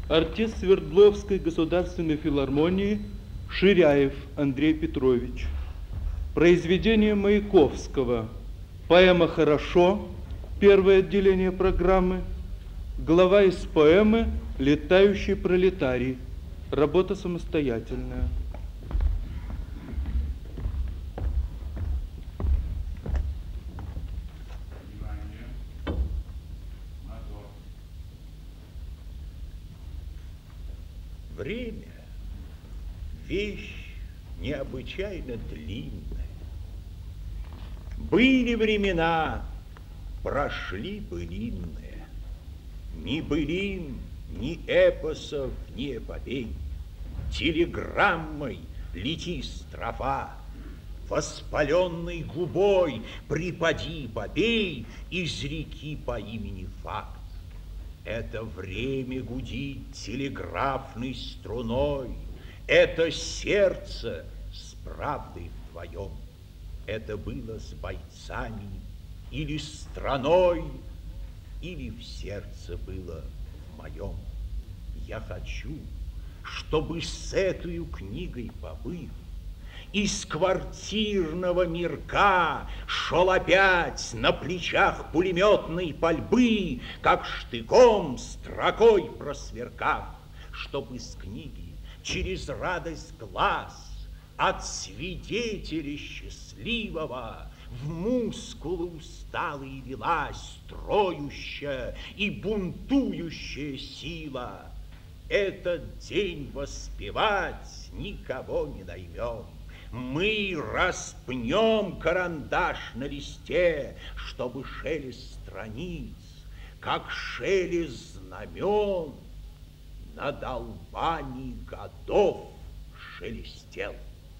Артист Свердловской государственной филармонии Ширяев Андрей Петрович. Произведение Маяковского. Поэма «Хорошо», первое отделение программы. Глава из поэмы «Летающий пролетарий». Работа самостоятельная. Время – вещь необычайно длинная. Были времена, прошли былинные. Ни былин, ни эпосов, ни эпопей. Телеграммой лети строфа, воспаленной губой припади, попей, изреки по имени факт. Это время гудит телеграфной струной, это сердце с правдой вдвоем. Это было с бойцами или страной, или в сердце было в моем. Я хочу, чтобы с этой книгой побыв, из квартирного мирка шел опять на плечах пулеметной пальбы, как штыком, строкой просверкав, чтобы из книги через радость глаз от свидетеля счастливого в мускулы усталые велась строющая и бунтующая сила. Этот день воспевать никого не наймем. Мы распнем карандаш на листе, чтобы шелест страниц, как шелест знамен, над Албанией годов шелестел.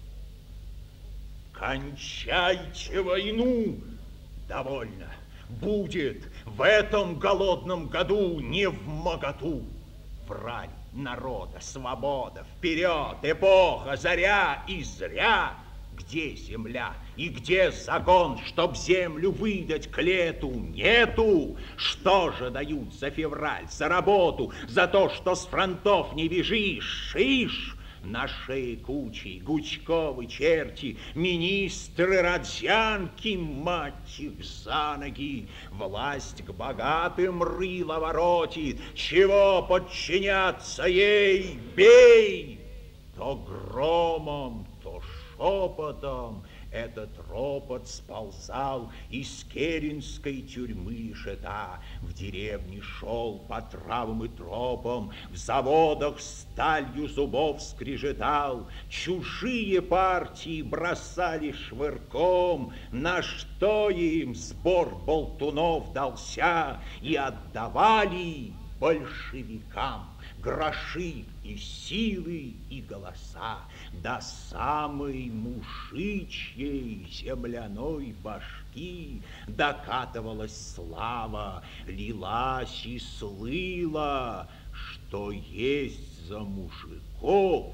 Кончайте войну! Довольно. Будет в этом голодном году не вмоготу. Враль народа, свобода, вперед, эпоха, заря и зря. Где земля и где закон, чтоб землю выдать к лету? Нету. Что же дают за февраль, за работу, за то, что с фронтов не бежишь? Шиш! На шее кучей Гучковы черти, министры Родзянки, мать их за ноги. Власть к богатым рыло воротит, чего подчиняться ей? Бей! То громом, то шепотом этот ропот сползал из керенской тюрьмы Шета. В деревне шел по травам и тропам, в заводах сталью зубов скрежетал. Чужие партии бросали швырком, на что им сбор болтунов дался, и отдавали большевикам гроши и силы, и голоса. До самой мужичьей земляной башки докатывалась слава, лилась и слыла, что есть за мужиков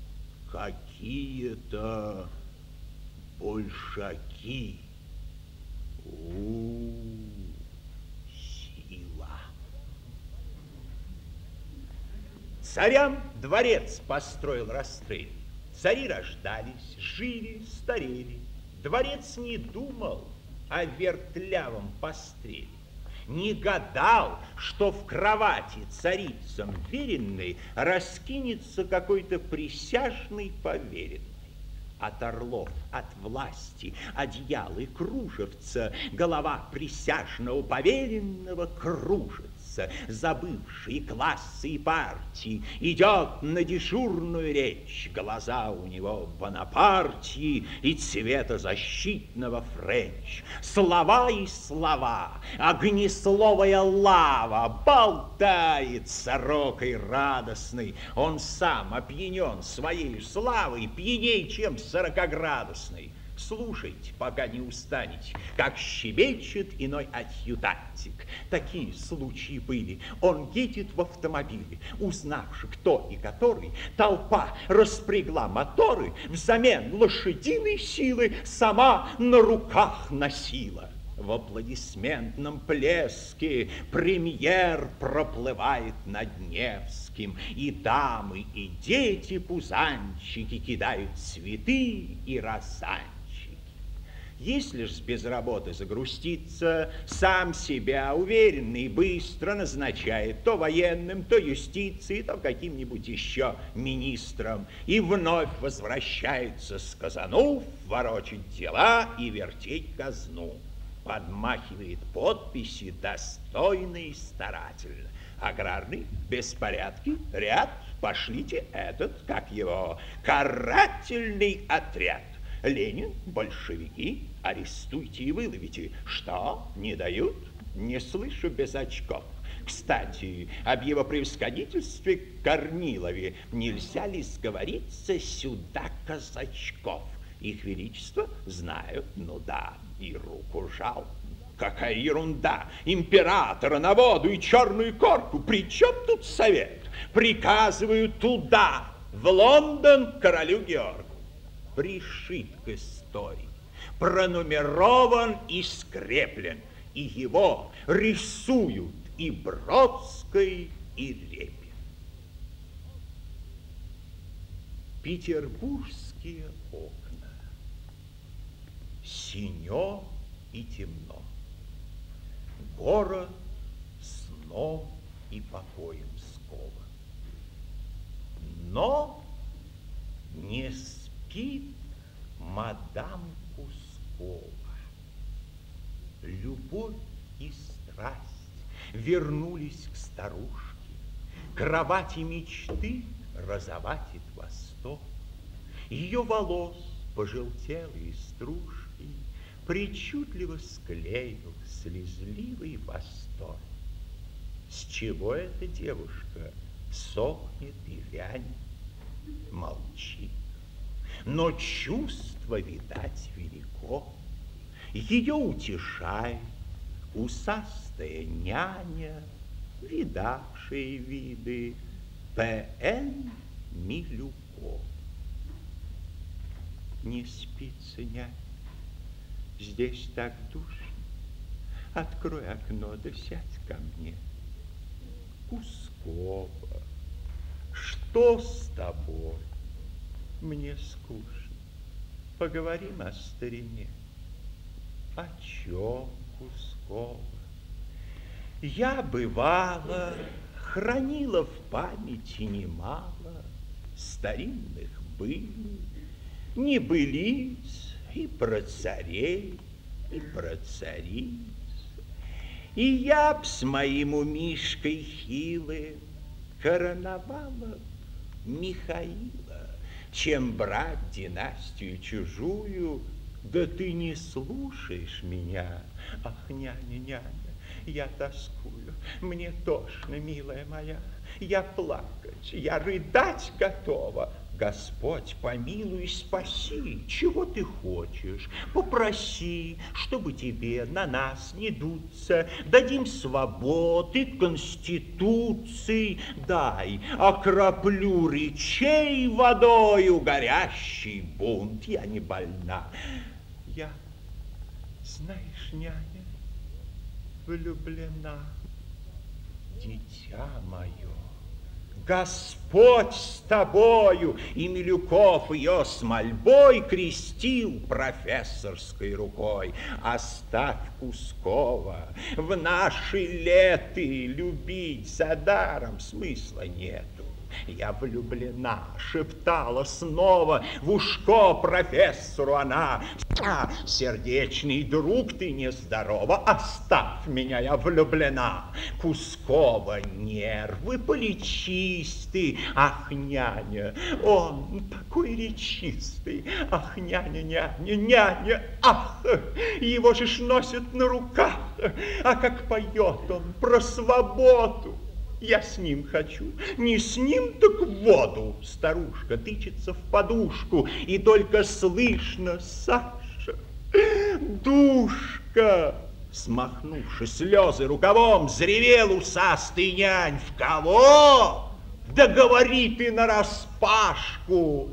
какие-то большаки. Сила. Царям дворец построил Растрелли. Цари рождались, жили, старели. Дворец не думал о вертлявом постреле. Не гадал, что в кровати царицам веренной раскинется какой-то присяжный поверенный. От орлов, от власти, одеял и кружевца голова присяжного поверенного кружится. Забывший классы и партии, идет на дежурную речь. Глаза у него Бонапартии и цветозащитного френч. Слова и слова, огнесловая лава болтает сорокой радостной. Он сам опьянен своей славой, пьяней, чем 40-градусный. Слушайте, пока не устанете, как щебечет иной адъютантик. Такие случаи были. Он едет в автомобиле, узнавши, кто и который, толпа распрягла моторы, взамен лошадиной силы сама на руках носила. В аплодисментном плеске премьер проплывает над Невским, и дамы, и дети-пузанчики кидают цветы и розанчики. Если ж без работы загруститься, сам себя уверенно и быстро назначает то военным, то юстицией, то каким-нибудь еще министром, и вновь возвращается с казану, ворочать дела и вертеть казну. Подмахивает подписи достойно и старательно. Аграрный, беспорядки, ряд, пошлите этот, как его, карательный отряд. Ленин, большевики, арестуйте и выловите. Что, не дают? Не слышу без очков. Кстати, об его превосходительстве Корнилове нельзя ли сговориться сюда казачков? Их величество знают, ну да, и руку жал. Какая ерунда! Императора на воду и черную корку. При чем тут совет? Приказываю туда, в Лондон, королю Георгу. Пришит к истории, пронумерован и скреплен. И его рисуют и Бродской, и Репин. Петербургские окна. Синё и темно. Город сном и покоем скован. Но не спит мадам Кускова. Любовь и страсть вернулись к старушке. Кровати мечты розоватит восток. Ее волос пожелтелые стружки причудливо склеил слезливый восторг. С чего эта девушка сохнет и вянет, молчит? Но чувство, видать, велико. Ее утешает усастая няня, видавшая виды П.Н. Милюко. Не спится, нянь, здесь так душно. Открой окно, да сядь ко мне. Кускова, что с тобой? Мне скучно. Поговорим о старине. О чем, Кускова? Я, бывало, хранила в памяти немало старинных былей, небылиц и про царей, и про цариц. И я б с моим умишкой хилым короновала Михаила, чем брать династию чужую. Да ты не слушаешь меня. Ах, няня, няня, я тоскую, мне тошно, милая моя. Я плакать, я рыдать готова. Господь, помилуй, спаси, чего ты хочешь? Попроси, чтобы тебе на нас не дуться. Дадим свободы, конституции. Дай, окроплю речей водою горящий бунт. Я не больна. Я, знаешь, няня, влюблена. Дитя мое, Господь с тобою. И Милюков ее с мольбой крестил профессорской рукой. Оставь Кускова, в наши леты любить за даром смысла нету. Я влюблена, шептала снова в ушко профессору она. Сердечный друг, ты нездорова, оставь меня, я влюблена. Кускова, нервы полечись ты. Ах, няня, он такой речистый. Ах, няня, няня, няня, ах, его же ж носят на руках. А как поет он про свободу. Я с ним хочу, не с ним, так в воду. Старушка тычется в подушку, и только слышно: Саша, душка. Смахнувши слезы рукавом, заревел усастый нянь. В кого? Да говори ты нараспашку.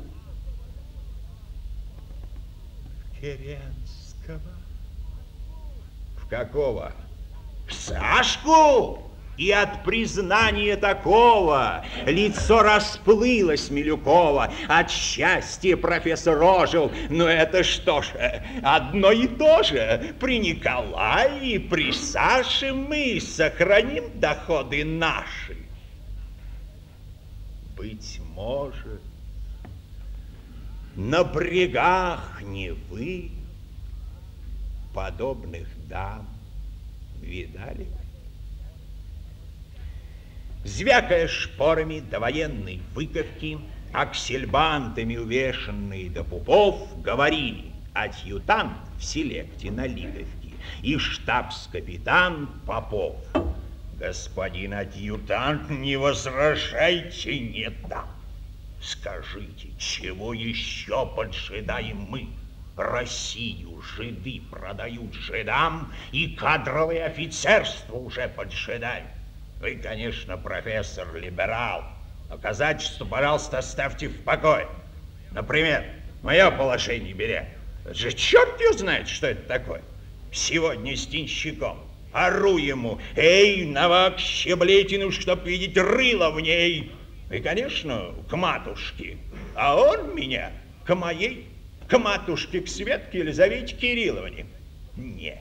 В Керенского, Какого? Сашку? И от признания такого лицо расплылось Милюкова. От счастья профессор ожил. Но это что ж, одно и то же. При Николае и при Саше мы сохраним доходы наши. Быть может, на брегах Невы подобных дам видали? Звякая шпорами до военной выковки, аксельбантами увешанные до пупов, говорили адъютант в селекте на Лиговке и штабс-капитан Попов. Господин адъютант, не возражайте, не дам. Скажите, чего еще поджидаем мы? Россию жиды продают жидам, и кадровое офицерство уже поджидает. Вы, конечно, профессор либерал, но казачество, пожалуйста, оставьте в покое. Например, мое положение беря. Это же черт его знает, что это такое. Сегодня с денщиком ору ему: эй, навак щеблетину, чтоб видеть рыло в ней. И, конечно, к матушке. А он меня к моей, к матушке, к Светке Елизавете Кирилловне. Нет,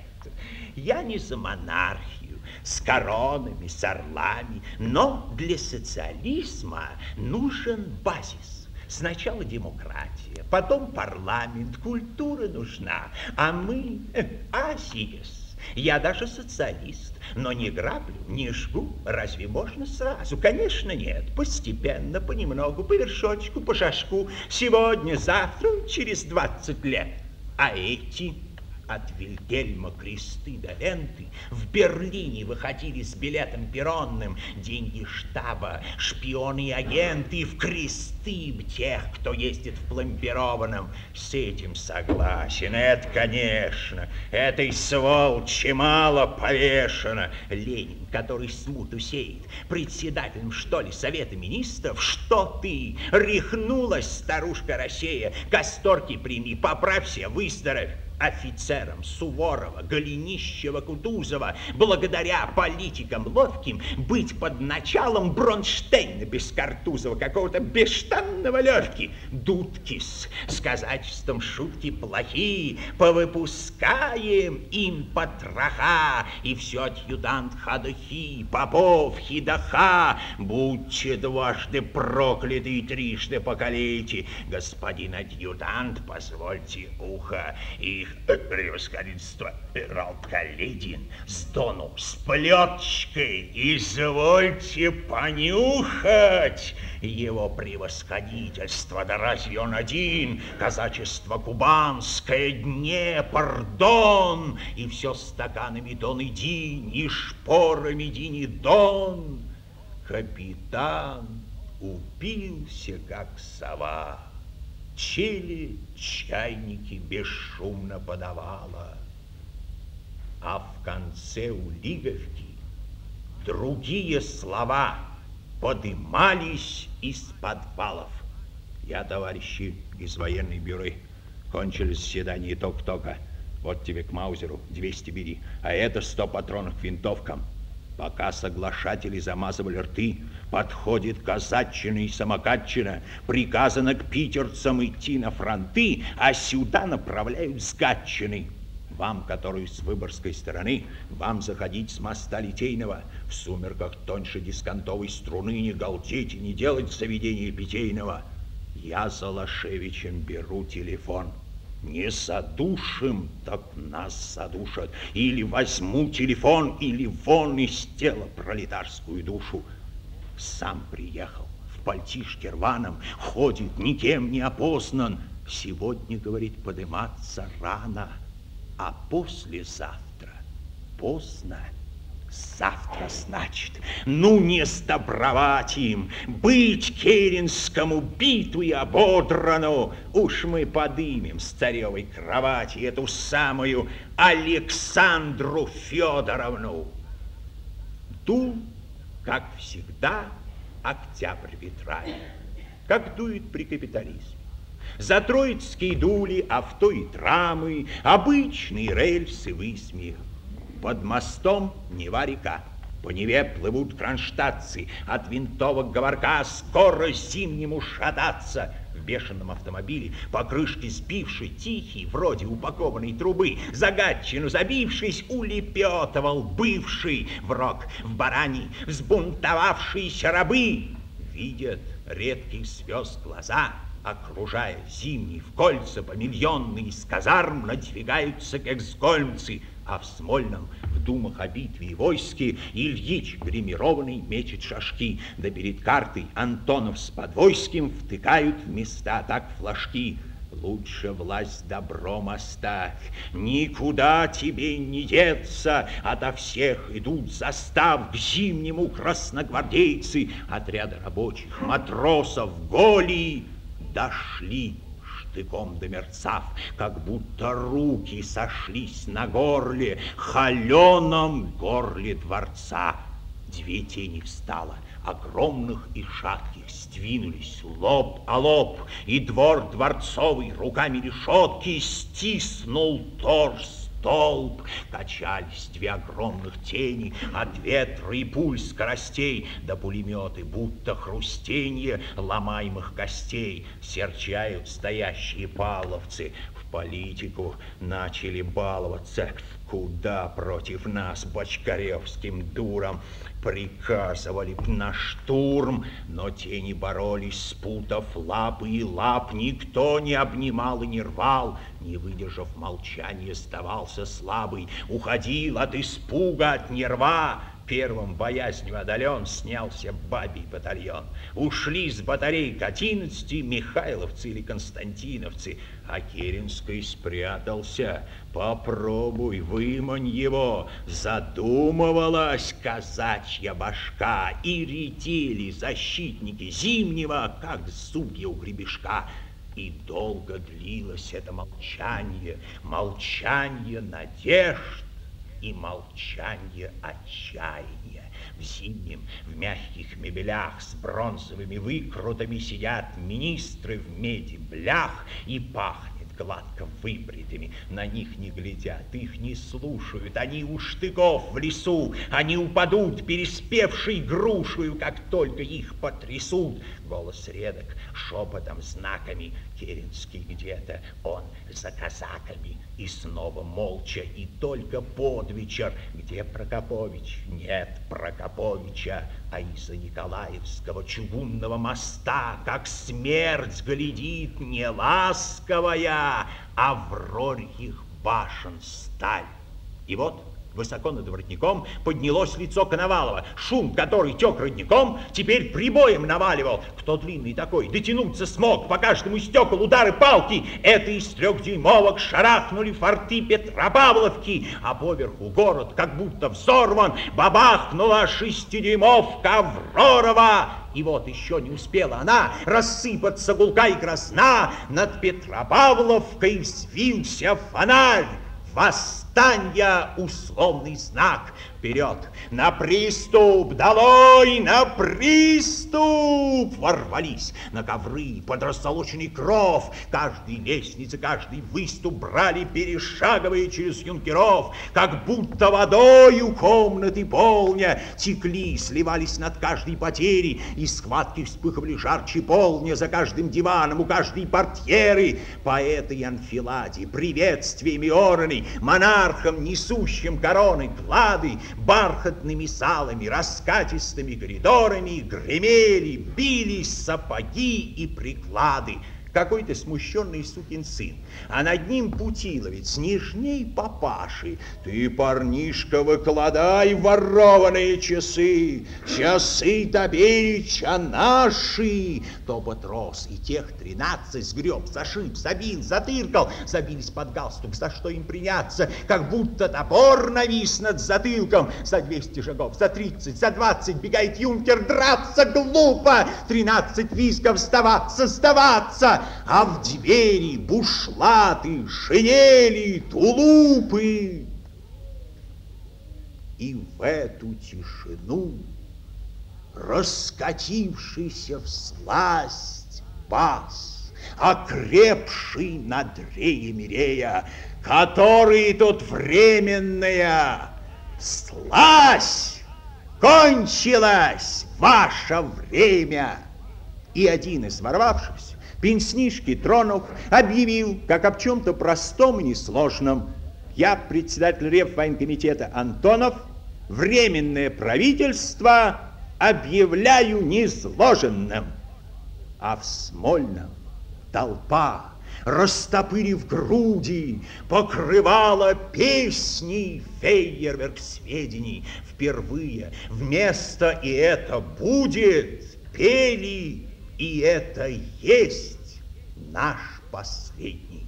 я не за монархию, с коронами, с орлами, но для социализма нужен базис. Сначала демократия, потом парламент, культура нужна, а мы азиес. Я даже социалист, но не граблю, не жгу. Разве можно сразу? Конечно, нет. Постепенно, понемногу, по вершочку, по шажку. Сегодня, завтра, через 20 лет. А эти от Вильгельма кресты до ленты в Берлине выходили с билетом перронным. Деньги штаба, шпионы и агенты в кресты тех, кто ездит в пломбированном. С этим согласен. Это, конечно, этой сволочи мало повешено. Ленин, который смуту сеет, председателем, что ли, Совета Министров? Что ты? Рехнулась старушка Россия. Касторки прими, поправься, выздоровь. Офицерам Суворова, Голенищева, Кутузова, благодаря политикам ловким, быть под началом Бронштейна без Картузова, какого-то бесштанного Левки. Дудкис с казачеством шутки плохие, повыпускаем им потроха, и все адъютант Ходохи, Попов, Хидаха, будьте дважды прокляты и трижды покалейте. Господин адъютант, позвольте ухо, их превосходительство генерал Каледин с Дону с плеточкой, извольте понюхать. Его превосходительство, да разве он один? Казачество кубанское, Днепр, Дон, и все стаканами Дон и Динь, и шпорами Динь и Дон. Капитан упился, как сова. Чили чайники бесшумно подавала, а в конце у Лиговки другие слова подымались из подвалов. Я, товарищи из военной бюро, кончили заседание только-только. Вот тебе к Маузеру 200 бери, а это 100 патронов к винтовкам. Пока соглашатели замазывали рты, подходит казаччина и самокатчина. Приказано к питерцам идти на фронты, а сюда направляют с Гатчины. Вам, которые с Выборгской стороны, вам заходить с моста Литейного. В сумерках тоньше дисконтовой струны не галдеть и не делать заведения питейного. Я за Лашевичем беру телефон. Не задушим, так нас задушат. Или возьму телефон, или вон из тела пролетарскую душу. Сам приехал, в пальтишке рваном, ходит, никем не опознан. Сегодня, говорит, подыматься рано, а послезавтра поздно. Завтра, значит, ну не сдобровать им, быть Керенскому биту и ободрану. Уж мы подымем с царевой кровати эту самую Александру Федоровну. Дул, как всегда, октябрь ветрами, как дует при капитализме. За Троицкие дули авто и трамы, обычные рельсы высмех. Под мостом Нева-река. По Неве плывут кронштадтцы, от винтовок говорка скоро зимнему шататься. В бешеном автомобиле, по крышке сбивший, тихий, вроде упакованной трубы, загадчину забившись, улепетывал бывший враг в баране, взбунтовавшиеся рабы. Видят редких звезд глаза, окружая зимний в кольца помиллионные, из казарм надвигаются эксгольмцы, а в Смольном, в думах о битве и войске, Ильич гримированный мечет шашки, да перед картой Антонов с Подвойским втыкают в места так флажки. Лучше власть добром оставь, никуда тебе не деться, ото всех идут застав к зимнему красногвардейцы, отряды рабочих, матросов, голи дошли. Штыком домерцав, как будто руки сошлись на горле, холеном горле дворца. Две тени встало, огромных и шатких, сдвинулись лоб о лоб, и двор дворцовый руками решетки стиснул торс. Столб, качались две огромных тени от ветра и пуль скоростей, да пулеметы, будто хрустенье ломаемых костей, серчают стоящие павловцы. В политику начали баловаться, куда против нас бочкаревским дурам приказывали б на штурм, но тени боролись, спутав лапы и лап, никто не обнимал и не рвал, не выдержав молчания, сдавался слабый, уходил от испуга, от нерва. Первым боязнью одолен снялся бабий батальон. Ушли с батарей к 11 михайловцы или константиновцы, а Керенский спрятался. Попробуй, вымань его. Задумывалась казачья башка, и ретели защитники Зимнего, как зубья у гребешка. И долго длилось это молчание, молчание надежд и молчание отчаяния. В Зимнем, в мягких мебелях с бронзовыми выкрутами сидят министры в меди блях, и пахнет гладко выбритыми. На них не глядят, их не слушают, они у штыков в лесу, они упадут, переспевшей грушею, как только их потрясут. Голос редок, шепотом, знаками, Керенский где-то, он за казаками. И снова молча, и только под вечер, где Прокопович? Нет Прокоповича, а из-за Николаевского чугунного моста, как смерть глядит не ласковая, а в рорьих башен сталь. И вот высоко над воротником поднялось лицо Коновалова. Шум, который тек родником, теперь прибоем наваливал. Кто длинный такой, дотянуться смог, по каждому стекол удары палки. Это из 3-дюймовок шарахнули форты Петропавловки, а поверху город, как будто взорван, бабахнула 6-дюймовка Авророва. И вот еще не успела она рассыпаться гулка и грозна, над Петропавловкой взвился фонарь. Восстание — условный знак. Вперед, на приступ, долой, на приступ! Ворвались на ковры под рассолоченный кров. Каждой лестнице, каждый выступ брали, перешагивая через юнкеров. Как будто водою комнаты полня текли, сливались над каждой потерей, и схватки вспыхивали жарче полня за каждым диваном, у каждой портьеры. По этой анфиладе приветствиями ораны, монархам, несущим короны, клады, бархатными салами, раскатистыми коридорами гремели, бились сапоги и приклады. Какой-то смущенный сукин сын, а над ним путиловец, нежней папаши. Ты, парнишка, выкладай ворованные часы, часы таберича наши. Топот рос, и тех 13 сгреб, зашиб, забил, затыркал, забились под галстук, за что им приняться, как будто топор навис над затылком. За 200 шагов, за 30, за 20 бегает юнкер, драться глупо, 13 визгов сдаваться. А в двери бушлаты, шинели, тулупы. И в эту тишину, раскатившийся всласть бас, окрепший над реем Мирея, который тут временная, слазь, кончилось ваше время. И один из ворвавшихся, пенснишки тронув, объявил, как об чем-то простом и несложном: я, председатель Реввоенкомитета Антонов, временное правительство объявляю низложенным. А в Смольном толпа, растопырив груди, покрывала песней фейерверк сведений. Впервые вместо «и это будет» пели «и это есть наш последний».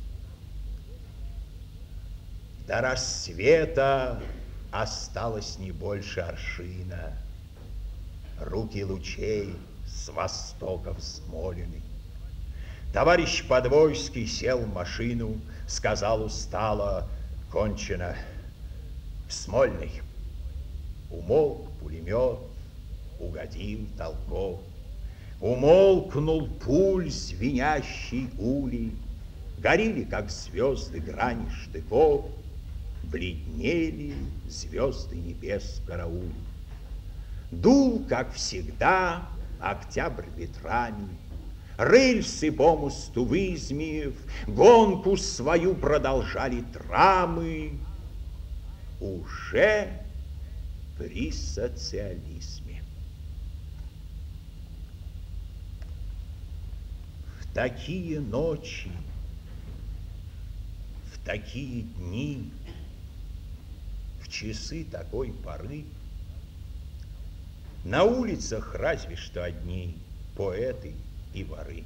До рассвета осталось не больше аршина. Руки лучей с востока взмолены. Товарищ Подвойский сел в машину, сказал устало: кончено. В Смольный. Умолк пулемет, угодил Толков. Умолкнул пуль звенящий улей. Горели, как звезды, грани штыков. Бледнели звезды небес караул. Дул, как всегда, октябрь ветрами. Рельсы по мосту вызмеев, гонку свою продолжали трамы. Уже при социализме. В такие ночи, в такие дни, в часы такой поры на улицах разве что одни поэты и воры.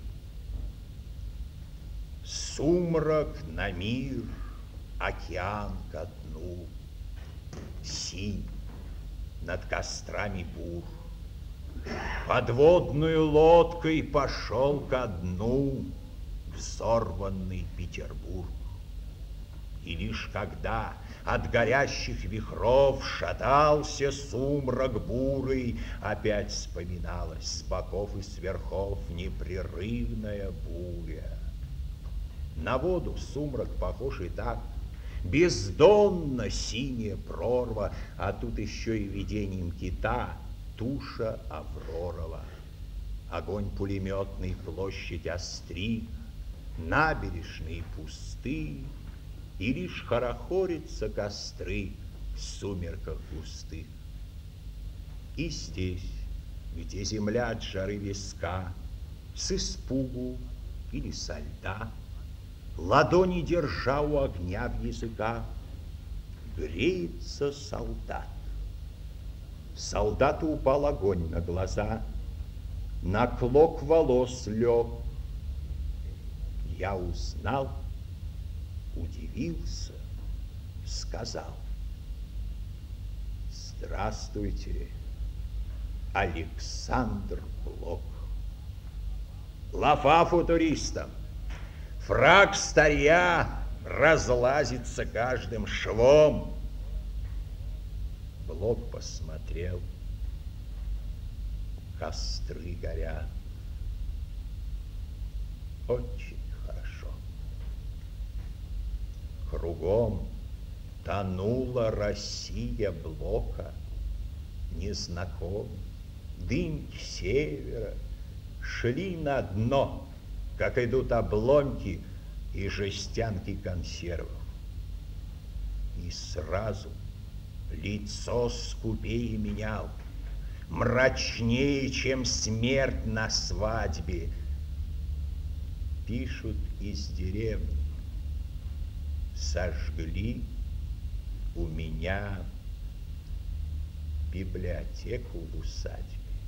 Сумрак на мир, океан ко дну, синь над кострами бур. Подводную лодкой пошел ко дну взорванный Петербург. И лишь когда от горящих вихров шатался сумрак бурый, опять вспоминалась с боков и с верхов непрерывная буря. На воду сумрак похож и так, бездонно синяя прорва, а тут еще и видением кита туша Авророва. Огонь пулеметный, площадь остриг, набережные пусты, и лишь хорохорятся костры в сумерках густых. И здесь, где земля от жары виска, с испугу или со льда, ладони держа у огня в языках, греется солдат. Солдату упал огонь на глаза, на клок волос лег. Я узнал, удивился, сказал: здравствуйте, Александр Блок. Лафа футуристам, фрак старья разлазится каждым швом. Блок посмотрел, костры горят. Очень хорошо. Кругом тонула Россия Блока, незнаком. Дымки севера шли на дно, как идут обломки и жестянки консервов. И сразу лицо скупее менял, мрачнее, чем смерть на свадьбе. Пишут из деревни: сожгли у меня библиотеку в усадьбе.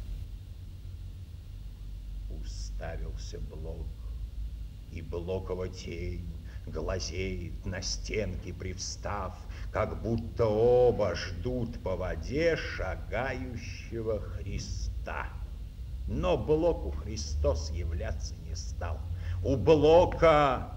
Уставился Блок, и Блокова тень глазеет на стенки привстав, как будто оба ждут по воде шагающего Христа. Но Блоку Христос являться не стал. У Блока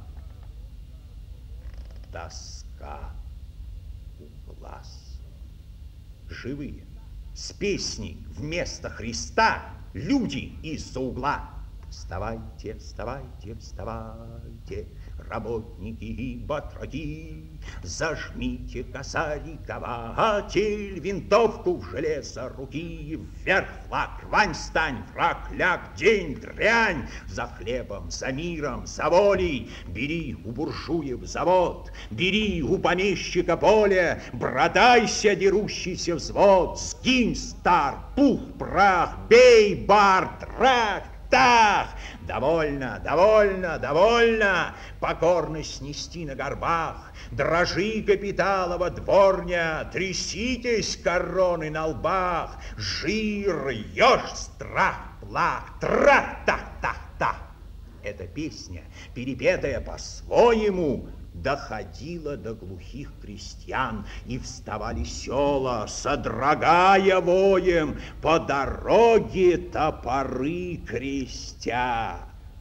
тоска у глаз. Живые, с песней вместо Христа, люди из-за угла: вставайте, вставайте, вставайте, Работники и батраки, зажмите косарь-кователь, винтовку в железо руки, вверх флаг, рвань, стань, враг, ляг, день, дрянь, за хлебом, за миром, за волей, бери у буржуев завод, бери у помещика поле, братайся, дерущийся взвод, сгинь, стар, пух, прах, бей, бар, трах, тах! Довольно, довольно, довольно, покорно снести на горбах, дрожи капиталова дворня, тряситесь короны на лбах, жир, ешь, страх, плах, трах-тах-тах-тах. Эта песня, перепетая по-своему, доходила до глухих крестьян, и вставали села, содрогая воем, по дороге топоры крестя.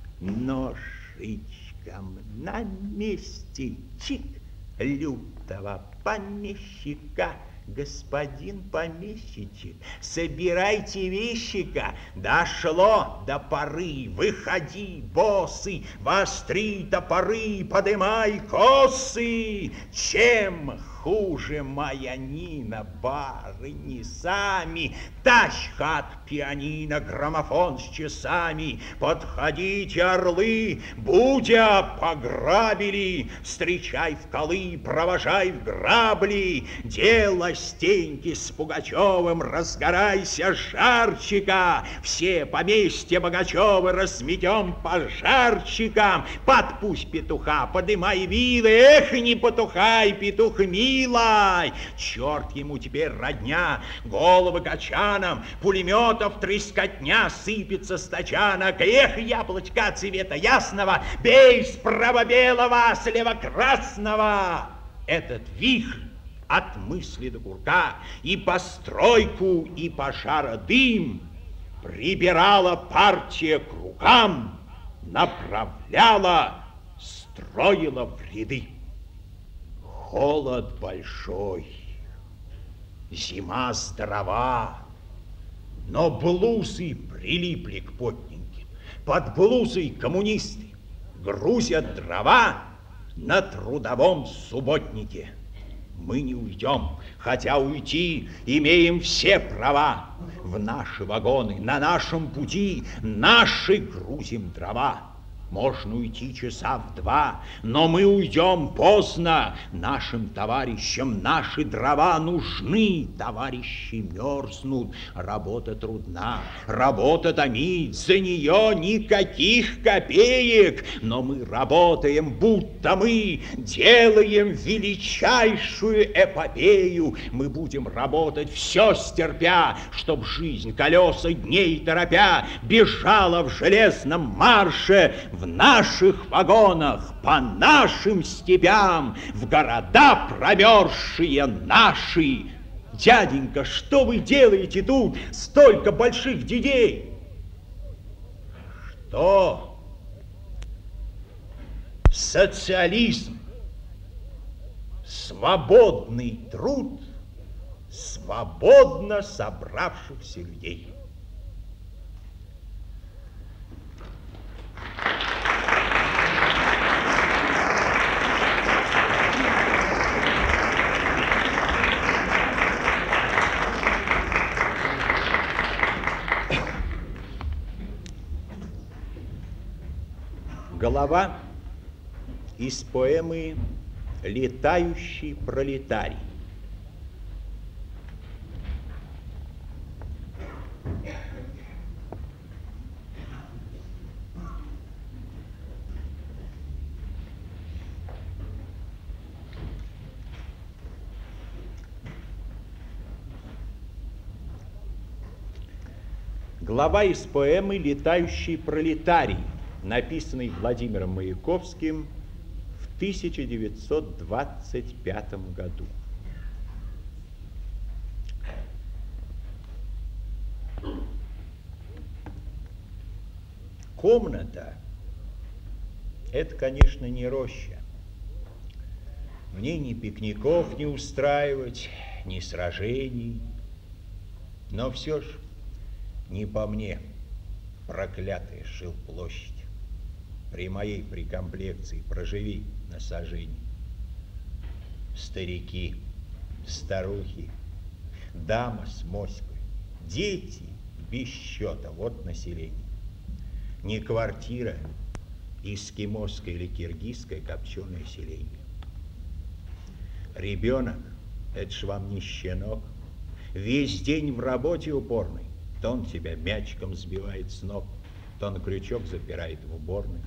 Ножичком на месте чик лютого помещика. Господин помещичек, собирайте вещика, дошло до поры, выходи, боссы, востри топоры, подымай косы. Чем хуже моя Нина, барыни сами, тащ хат пианино, граммофон с часами, подходите, орлы, будя пограбили, встречай в колы, провожай в грабли, дело Стеньки с Пугачевым, разгорайся жарчика, все поместья Богачевы разметем пожарчикам, подпусть петуха, подымай вилы, эх, не потухай, петух милой, черт ему теперь родня, головы качаном, пулеметов трескотня сыпется с тачанок, эх, яблочка цвета ясного, бей справа белого, слева красного. Этот вихрь от мысли до курка, и постройку, и пожара дым, прибирала партия к рукам, направляла, строила в ряды. Холод большой, зима здорова, но блузы прилипли к потненьким. Под блузой коммунисты грузят дрова на трудовом субботнике. Мы не уйдем, хотя уйти имеем все права. В наши вагоны, на нашем пути, наши грузим дрова. Можно уйти часа в 2, но мы уйдем поздно. Нашим товарищам наши дрова нужны. Товарищи мерзнут, работа трудна, работа томит, за нее никаких копеек. Но мы работаем, будто мы делаем величайшую эпопею. Мы будем работать все стерпя, чтоб жизнь, колеса дней торопя, бежала в железном марше, в наших вагонах, по нашим степям, в города промерзшие наши. Дяденька, что вы делаете тут, столько больших дедей? Что? Социализм, свободный труд свободно собравшихся людей. Глава из поэмы «Летающий пролетарий». Глава из поэмы «Летающий пролетарий», написанный Владимиром Маяковским в 1925 году. Комната – это, конечно, не роща. В ней ни пикников не устраивать, ни сражений. Но все ж не по мне, проклятая жилплощадь. при моей прикомплекции проживи на сажень. Старики, старухи, дама с моськой, дети без счета, вот население. Не квартира, эскимосское или киргизское копченое селение. Ребенок, это ж вам не щенок, весь день в работе упорный, то он тебя мячиком сбивает с ног, то на крючок запирает в уборной.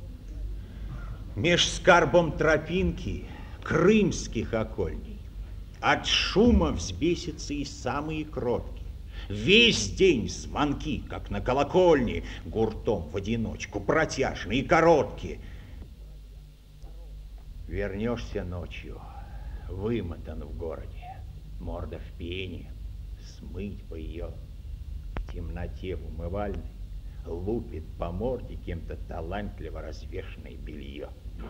Меж скарбом тропинки крымских окольней от шума взбесятся и самые кроткие. Весь день звонки, как на колокольне, гуртом в одиночку, протяжные и короткие. Вернешься ночью, вымотан в городе, морда в пене, смыть бы ее в темноте в умывальной, лупит по морде кем-то талантливо развешенное белье.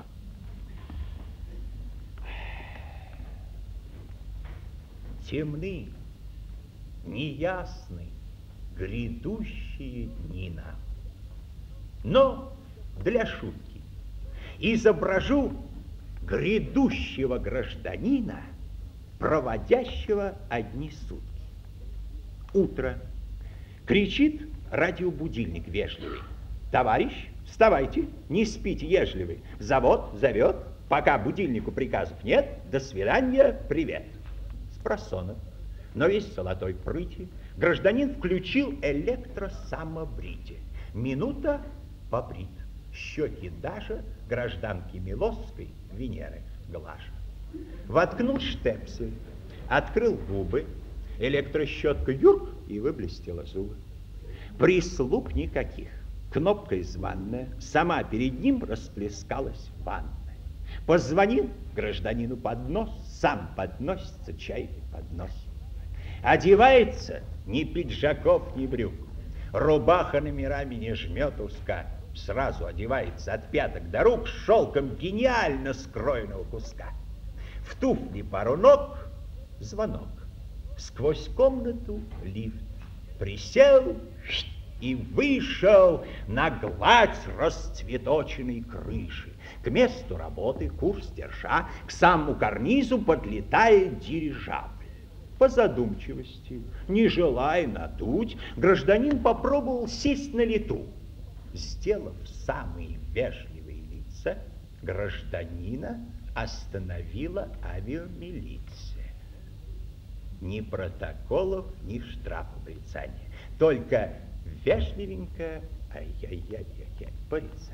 Темны, неясны грядущие дни нам. Но для шутки изображу грядущего гражданина, проводящего одни сутки. Утро. Кричит радиобудильник вежливый: товарищ, вставайте, не спите ежливый. Завод зовет, пока будильнику приказов нет, до свидания, привет. Спросонок, но весь золотой прыти, гражданин включил электросамобрите. Минута побрит, щеки даже гражданки Милосской Венеры Глаша. Воткнул штепсель, открыл губы, электрощетка юрк и выблестила зубы. Прислуг никаких, кнопка из ванной, сама перед ним расплескалась ванная. Позвонил гражданину под нос, сам подносится, чай подносит. Одевается ни пиджаков, ни брюк, рубаха номерами не жмет узка, сразу одевается от пяток до рук шелком гениально скроенного куска. В туфли пару ног, звонок, сквозь комнату лифт, присел и вышел на гладь расцветоченной крыши. К месту работы, курс держа, к самому карнизу подлетает дирижабль. По задумчивости, не желая надуть, гражданин попробовал сесть на лету. Сделав самые вежливые лица, гражданина остановила авиамилиция. Ни протоколов, ни штрафопорицания, только вежливенькое ай-яй-яй-яй порицание.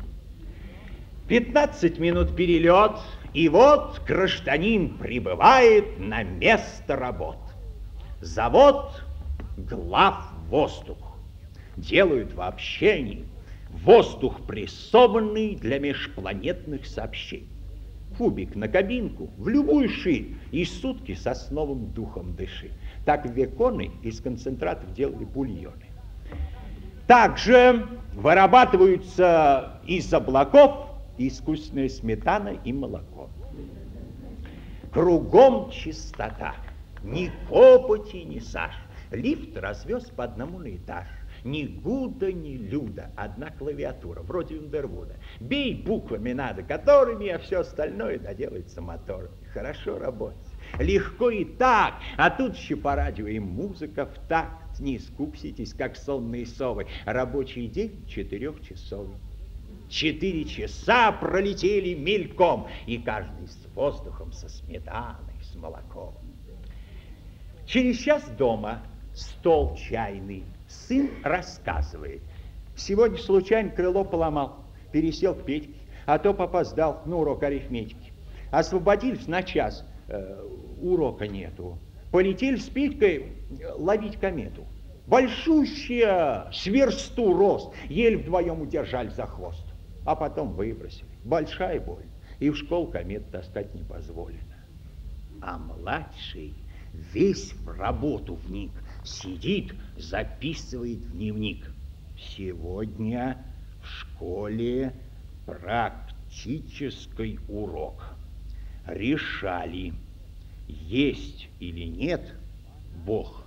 15 минут перелет, и вот гражданин прибывает на место работ. Завод главвоздух. Делают в общении воздух прессованный для межпланетных сообщений. Кубик на кабинку в любую ширь, и сутки сосновым духом дыши. Так веконы из концентратов делали бульоны. Также вырабатываются из облаков искусственная сметана и молоко. Кругом чистота, ни копоти, ни саж. Лифт развез по одному на этаж. Ни гуда, ни люда, одна клавиатура, вроде Ундервуда. Бей буквами надо, которыми, а все остальное доделается мотором. Хорошо работать, легко и так, а тут еще по радио и музыка в такт. Не скупситесь, как сонные совы. Рабочий день 4-часовый. 4 часа пролетели мельком, и каждый с воздухом, со сметаной, с молоком. Через час дома, стол чайный, сын рассказывает. Сегодня случайно крыло поломал, пересел к Петьке, а то опоздал на урок арифметики. Освободились на час, урока нету. Полетели с Петькой ловить комету. Большущая, с версту рост, еле вдвоем удержали за хвост. А потом выбросили. Большая боль. И в школу комет таскать не позволено. А младший весь в работу вник. Сидит, записывает в дневник. Сегодня в школе практический урок. Решали, есть или нет Бог.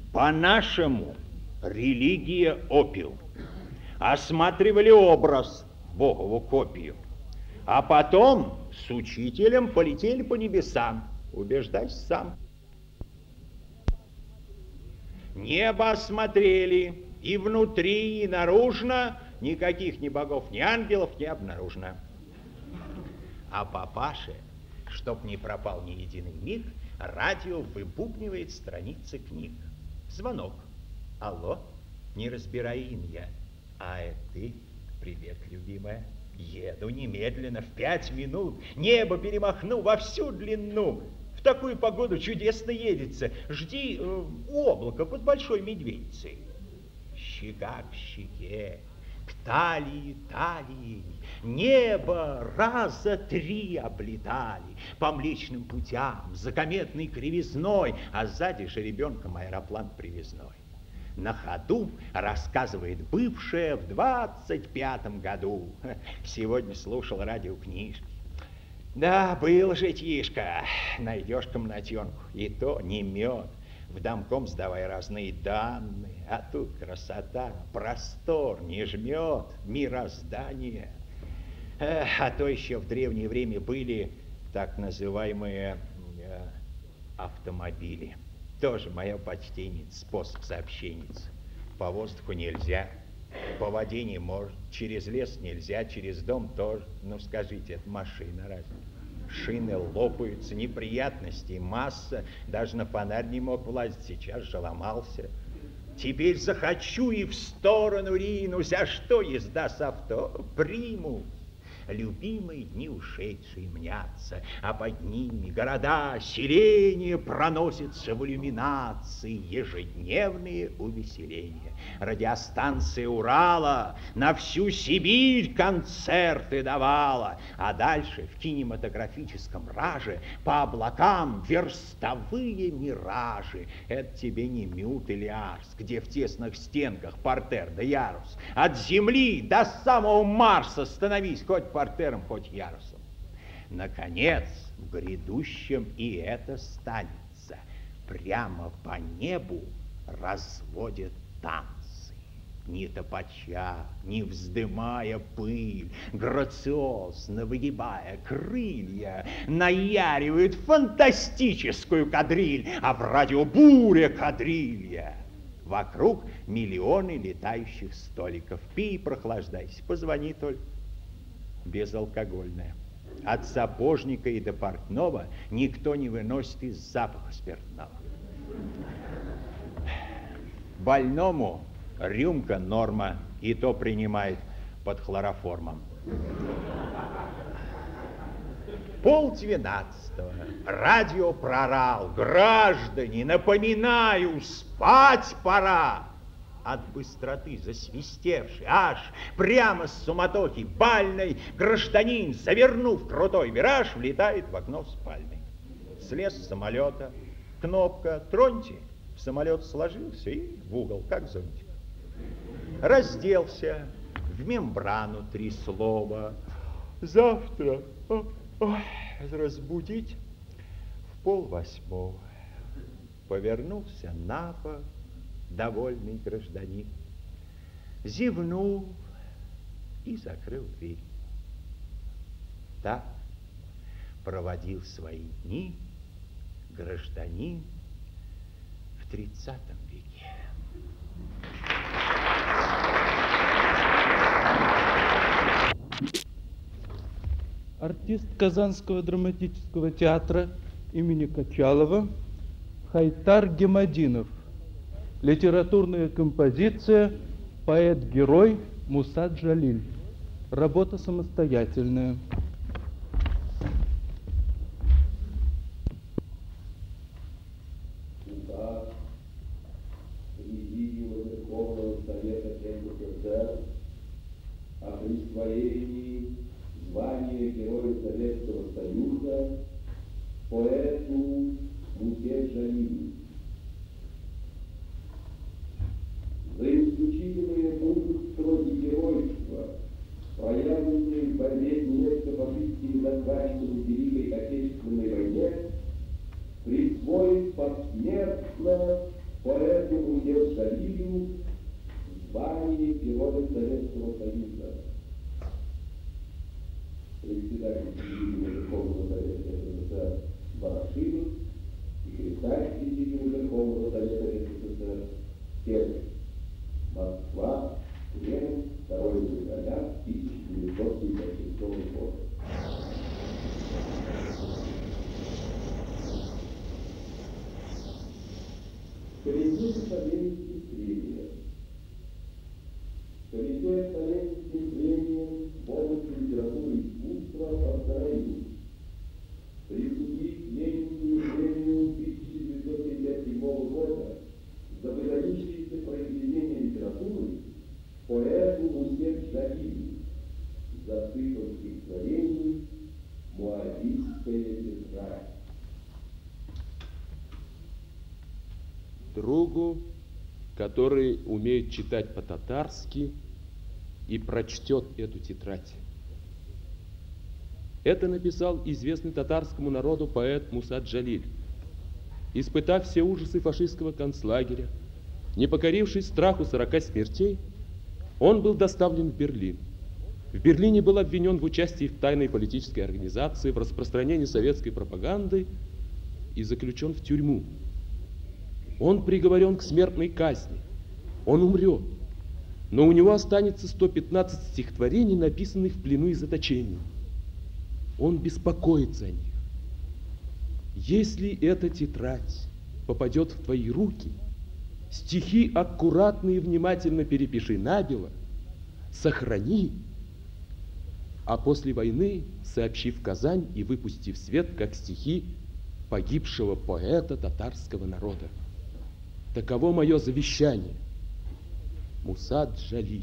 По-нашему религия опил. Осматривали образ Богову копию. А потом с учителем полетели по небесам. Убеждайся сам. Небо осмотрели, и внутри, и наружно никаких ни богов, ни ангелов не обнаружено. А папаше, чтоб не пропал ни единый миг, радио выбубнивает страницы книг. Звонок. Алло, не разбирай имя. А это ты? Привет, любимая. Еду немедленно, в 5 минут. Небо перемахну во всю длину. В такую погоду чудесно едется. Жди облака под большой медведицей. Щека к щеке, к талии, небо раза 3 облетали по млечным путям, за кометной кривизной, а сзади жеребенком аэроплан привезной. На ходу рассказывает бывшая в 25-м году. Сегодня слушал радиокнижки. Да, был житишко, найдешь комнатенку, и то не мед. В домком сдавай разные данные, а тут красота, простор, не жмет, мироздание. А то еще в древнее время были так называемые автомобили. Тоже мое почтение, способ сообщения. По воздуху нельзя, по воде не может, через лес нельзя, через дом тоже. Ну скажите, это машина разве? Шины лопаются, неприятностей масса, даже на фонарь не мог влазить, сейчас же ломался. Теперь захочу и в сторону ринусь, а что езда с авто? Приму. Любимые дни ушедшие мнятся, а под ними города, селения проносятся в иллюминации, ежедневные увеселения. Радиостанция Урала на всю Сибирь концерты давала, а дальше в кинематографическом раже по облакам верстовые миражи. Это тебе не Мют или Арс, где в тесных стенках портер да ярус. От Земли до самого Марса становись хоть портером, хоть ярусом. Наконец, в грядущем и это станется. Прямо по небу разводят танцы. Ни топача, ни вздымая пыль, грациозно выгибая крылья, наяривают фантастическую кадриль, а в радиобуре кадрилья. Вокруг миллионы летающих столиков. Пей и прохлаждайся, позвони только. Безалкогольное. От сапожника и до портного никто не выносит из запаха спиртного. Больному рюмка норма, и то принимает под хлороформом. 11:30. Радио прорал. Граждане, напоминаю, спать пора. От быстроты засвистевший, аж прямо с суматохи бальной, гражданин, завернув крутой вираж, влетает в окно спальни. Слез с самолета, кнопка «Троньте». Самолет сложился и в угол, как зонтик. Разделся, в мембрану 3 слова. Завтра разбудить в 7:30. Повернулся на бок, довольный гражданин, зевнул и закрыл дверь. Так проводил свои дни гражданин в 30 веке. Артист Казанского драматического театра имени Качалова Хайтар Гемадинов. Литературная композиция «Поэт-герой» Муса Джалиль. Работа самостоятельная. Указ Президиума Верховного Совета НКВД о присвоении звания Героя Советского Союза поэту Мусе Джалилю. За исключительное мужество и геройство, проявленные в борьбе с немецко-фашистскими захватчиками в Великой Отечественной войне, присвоит посмертно поэту Мусе Джалилю звание Героя Советского Союза. председатель Президиума Верховного Совета СССР Ворошилов и секретарь Президиума Верховного Совета СССР Сербия. Москва, Кремль, 2 февраля 1956 года. Комитет по ленинским премиям. Комитет по ленинским премиям в области литературы и искусства постановил присудить Ленинскую премию 1957 года за выдающиеся произведения литературы поэту Мусе Джалилю за цикл стихотворений «Муавийская тетрадь». Другу, который умеет читать по-татарски и прочтет эту тетрадь. Это написал известный татарскому народу поэт Муса Джалиль. Испытав все ужасы фашистского концлагеря, не покорившись страху 40 смертей, он был доставлен в Берлин. В Берлине был обвинен в участии в тайной политической организации, в распространении советской пропаганды и заключен в тюрьму. Он приговорен к смертной казни. Он умрет. Но у него останется 115 стихотворений, написанных в плену и заточении. Он беспокоится о них. Если эта тетрадь попадет в твои руки, стихи аккуратно и внимательно перепиши набело, сохрани, а после войны сообщи в Казань и выпусти в свет как стихи погибшего поэта татарского народа. Таково мое завещание. Муса Джалиль.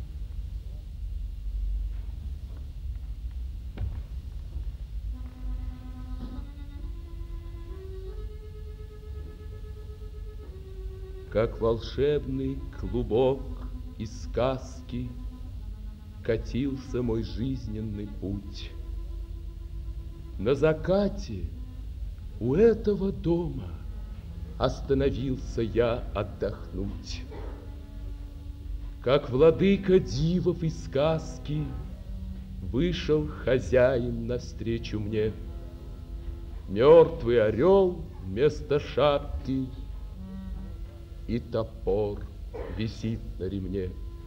Как волшебный клубок из сказки катился мой жизненный путь. На закате у этого дома остановился я отдохнуть. Как владыка дивов из сказки вышел хозяин навстречу мне. Мертвый орел вместо шапки и топор висит на ремне.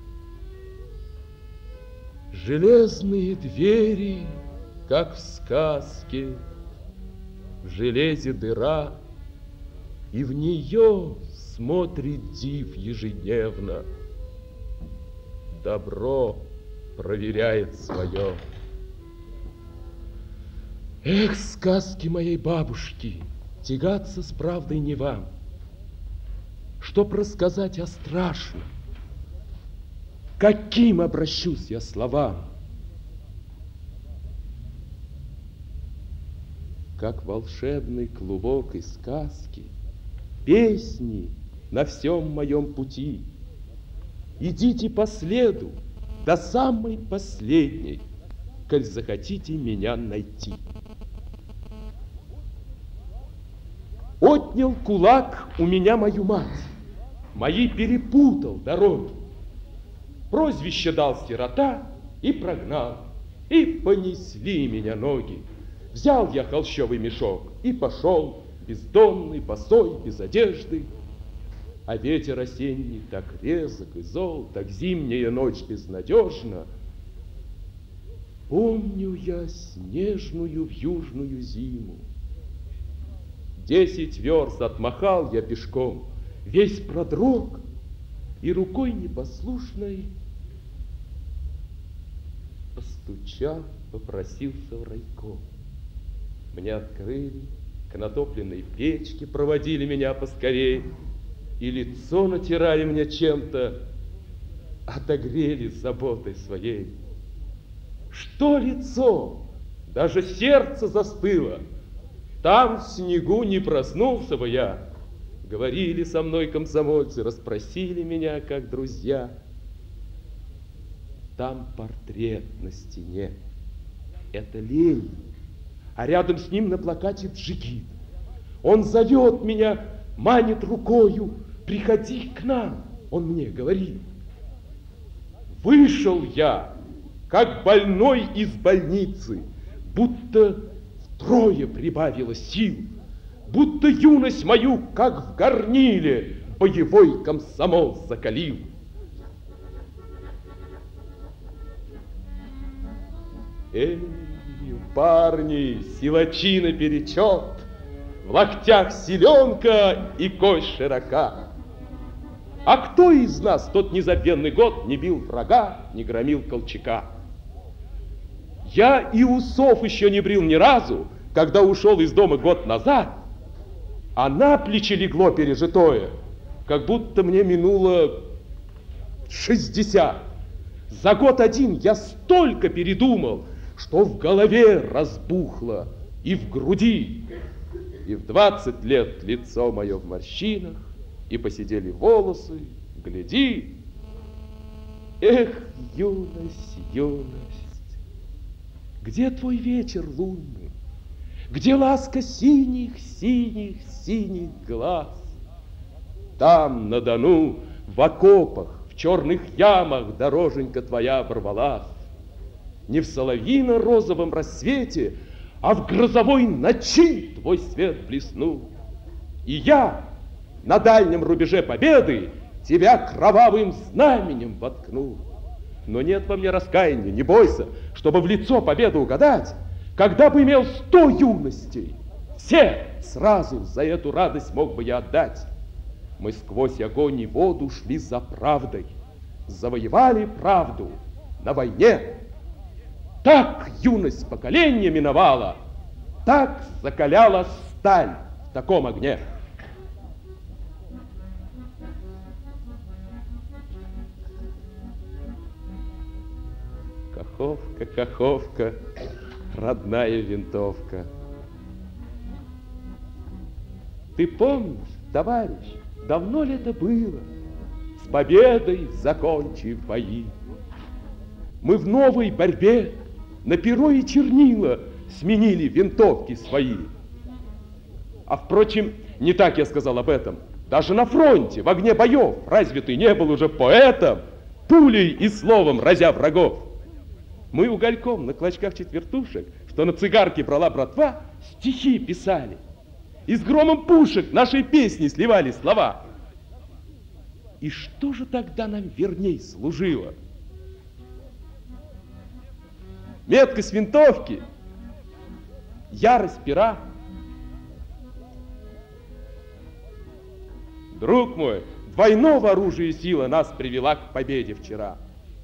Железные двери, как в сказке, в железе дыра, и в нее смотрит див ежедневно. Добро проверяет свое. Эх, сказки моей бабушки, тягаться с правдой не вам. Чтоб рассказать о страшном, каким обращусь я словам? Как волшебный клубок из сказки, песни на всем моем пути. Идите по следу до самой последней, коль захотите меня найти. Отнял кулак у меня мою мать, моей перепутал дороги. Прозвище дал сирота и прогнал, и понесли меня ноги. Взял я холщовый мешок и пошел, бездомный, босой, без одежды. А ветер осенний так резок и зол, так зимняя ночь безнадежна. Помню я снежную вьюжную зиму. 10 верст отмахал я пешком, весь продрог, и рукой непослушной постучал, попросился в райком. Мне открыли, к натопленной печке проводили меня поскорей, и лицо натирали мне чем-то, отогрели заботой своей. Что лицо? Даже сердце застыло. Там в снегу не проснулся бы я. Говорили со мной комсомольцы, расспросили меня, как друзья. Там портрет на стене. Это Ленин. А рядом с ним на плакате Джигит. Он зовет меня, манит рукою. Приходи к нам, он мне говорит. Вышел я, как больной из больницы, будто втрое прибавила сил, будто юность мою, как в горниле, боевой комсомол закалил. Эй, парни, силачи наперечет, в локтях силенка и кость широка. А кто из нас тот незабвенный год не бил врага, не громил Колчака? Я и усов еще не брил ни разу, когда ушел из дома год назад, а на плечи легло пережитое, как будто мне минуло 60. За год один я столько передумал, что в голове разбухло и в груди, и в 20 лет лицо мое в морщинах, и посидели волосы, гляди. Эх, юность, юность, где твой вечер лунный, где ласка синих, синих, синих глаз? Там, на Дону, в окопах, в черных ямах дороженька твоя оборвалась. Не в соловьино-розовом рассвете, а в грозовой ночи твой свет блеснул. И я на дальнем рубеже победы тебя кровавым знаменем воткнул. Но нет во мне раскаяния, не бойся, чтобы в лицо победу угадать. Когда бы имел 100 юностей, все сразу за эту радость мог бы я отдать. Мы сквозь огонь и воду шли за правдой, завоевали правду на войне. Так юность поколения миновала, так закаляла сталь в таком огне. Каховка, Каховка, родная винтовка. Ты помнишь, товарищ, давно ли это было, с победой закончив бои? Мы в новой борьбе на перо и чернила сменили винтовки свои. А впрочем, не так я сказал об этом. Даже на фронте, в огне боев, разве ты не был уже поэтом, пулей и словом разя врагов? Мы угольком на клочках четвертушек, что на цигарке брала братва, стихи писали. И с громом пушек нашей песни сливали слова. И что же тогда нам верней служило? Меткость винтовки, ярость пера. Друг мой, двойного оружия сила нас привела к победе вчера.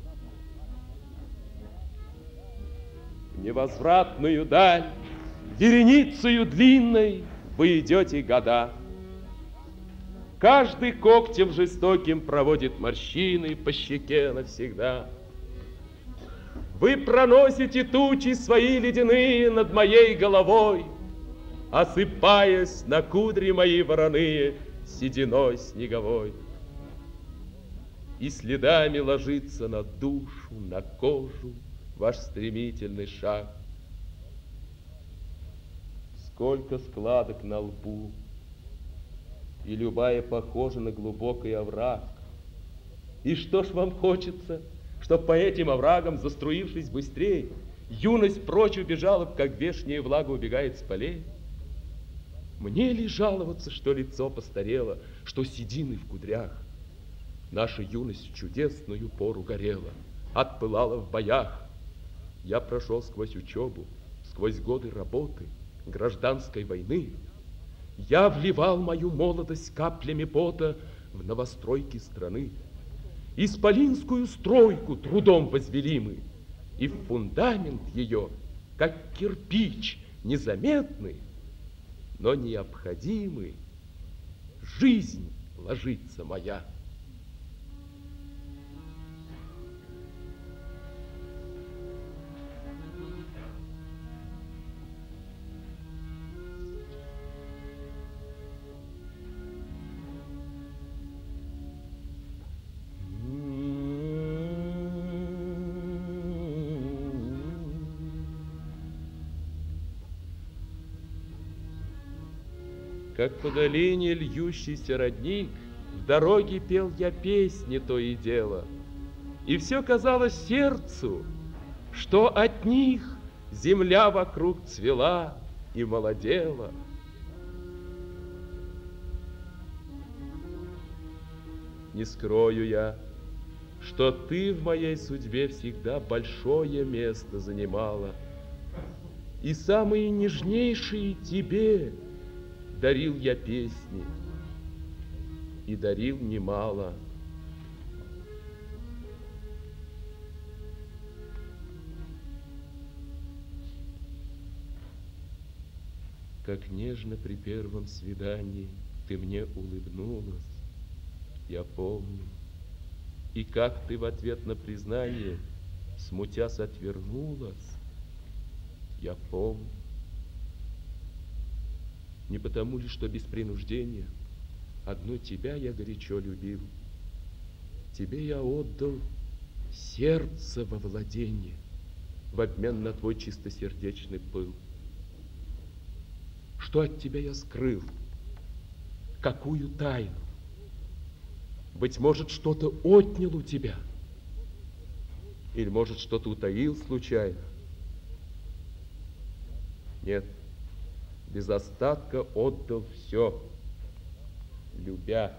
В невозвратную даль, вереницею длинной вы идете года. Каждый когтем жестоким проводит морщины по щеке навсегда. Вы проносите тучи свои ледяные над моей головой, осыпаясь на кудри мои вороные сединой снеговой. И следами ложится на душу, на кожу ваш стремительный шаг. Сколько складок на лбу, и любая похожа на глубокий овраг. И что ж вам хочется, чтоб по этим оврагам, заструившись быстрее, юность прочь убежала, как вешняя влага убегает с полей? Мне ли жаловаться, что лицо постарело, что седины в кудрях? Наша юность в чудесную пору горела, отпылала в боях. Я прошел сквозь учебу, сквозь годы работы, гражданской войны. Я вливал мою молодость каплями пота в новостройки страны. Исполинскую стройку трудом возвели мы, и в фундамент ее, как кирпич, незаметный, но необходимый, жизнь ложится моя. Как по долине льющийся родник, в дороге пел я песни то и дело. И все казалось сердцу, что от них земля вокруг цвела и молодела. Не скрою я, что ты в моей судьбе всегда большое место занимала, и самые нежнейшие тебе дарил я песни, и дарил немало. Как нежно при первом свидании ты мне улыбнулась, я помню. И как ты в ответ на признание, смутясь, отвернулась, я помню. Не потому ли, что без принуждения одну тебя я горячо любил, тебе я отдал сердце во владение в обмен на твой чистосердечный пыл. Что от тебя я скрыл? Какую тайну? Быть может, что-то отнял у тебя? Или, может, что-то утаил случайно? Нет, без остатка отдал все, любя.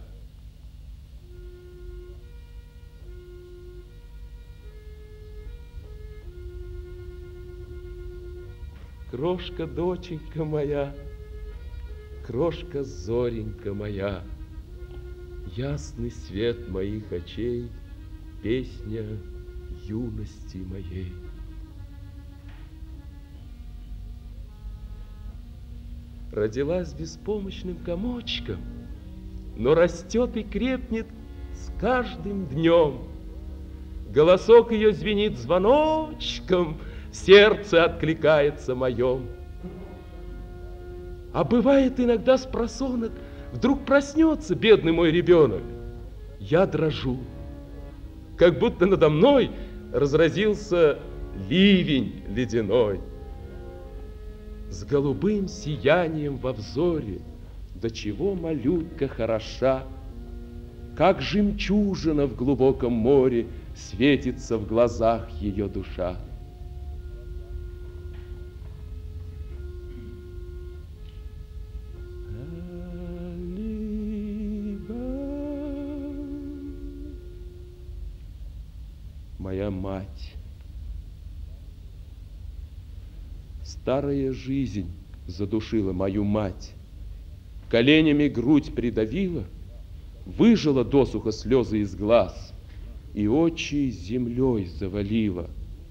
Крошка, доченька моя, крошка, зоренька моя, ясный свет моих очей, песня юности моей. Родилась беспомощным комочком, но растет и крепнет с каждым днем. Голосок ее звенит звоночком, сердце откликается моем. А бывает иногда спросонок, вдруг проснется бедный мой ребенок. Я дрожу, как будто надо мной разразился ливень ледяной. С голубым сиянием во взоре, до чего малютка хороша, как жемчужина в глубоком море светится в глазах ее душа. Моя мать. Старая жизнь задушила мою мать, коленями грудь придавила, выжила досуха слезы из глаз и очи землей завалила.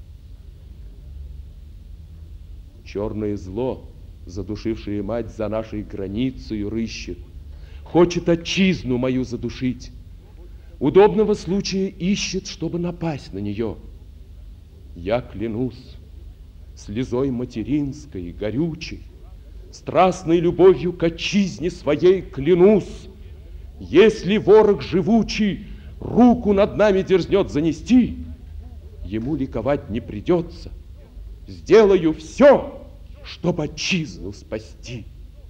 Черное зло, задушившее мать, за нашей границей рыщет, хочет отчизну мою задушить, удобного случая ищет, чтобы напасть на нее. Я клянусь слезой материнской, горючей, страстной любовью к отчизне своей клянусь, если ворог живучий руку над нами дерзнет занести, ему ликовать не придется. Сделаю все, чтобы отчизну спасти.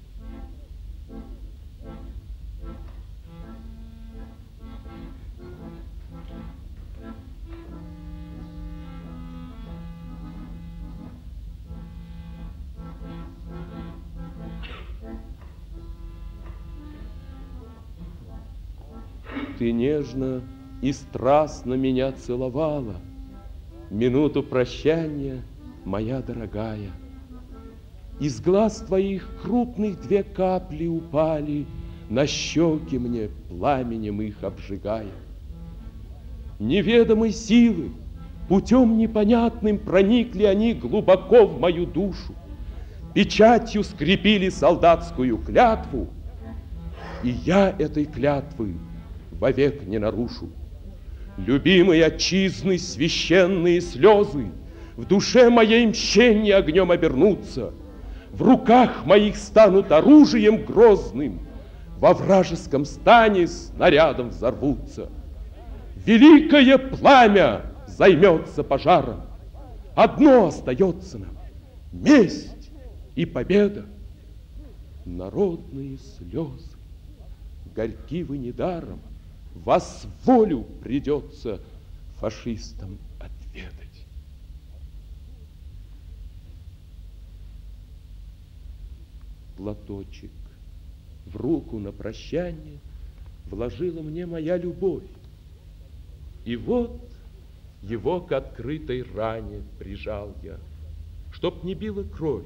Ты нежно и страстно меня целовала, минуту прощания, моя дорогая. Из глаз твоих крупных 2 капли упали на щеки мне, пламенем их обжигая. Неведомой силы, путем непонятным проникли они глубоко в мою душу, печатью скрепили солдатскую клятву, и я этой клятвы вовек не нарушу. Любимой отчизны священные слезы в душе моей мщение огнем обернутся, в руках моих станут оружием грозным, во вражеском стане снарядом взорвутся. Великое пламя займется пожаром. Одно остается нам — месть и победа. Народные слезы, горьки вы недаром, вас волю придется фашистам отведать. платочек в руку на прощание вложила мне моя любовь. И вот его к открытой ране прижал я, чтоб не била кровь.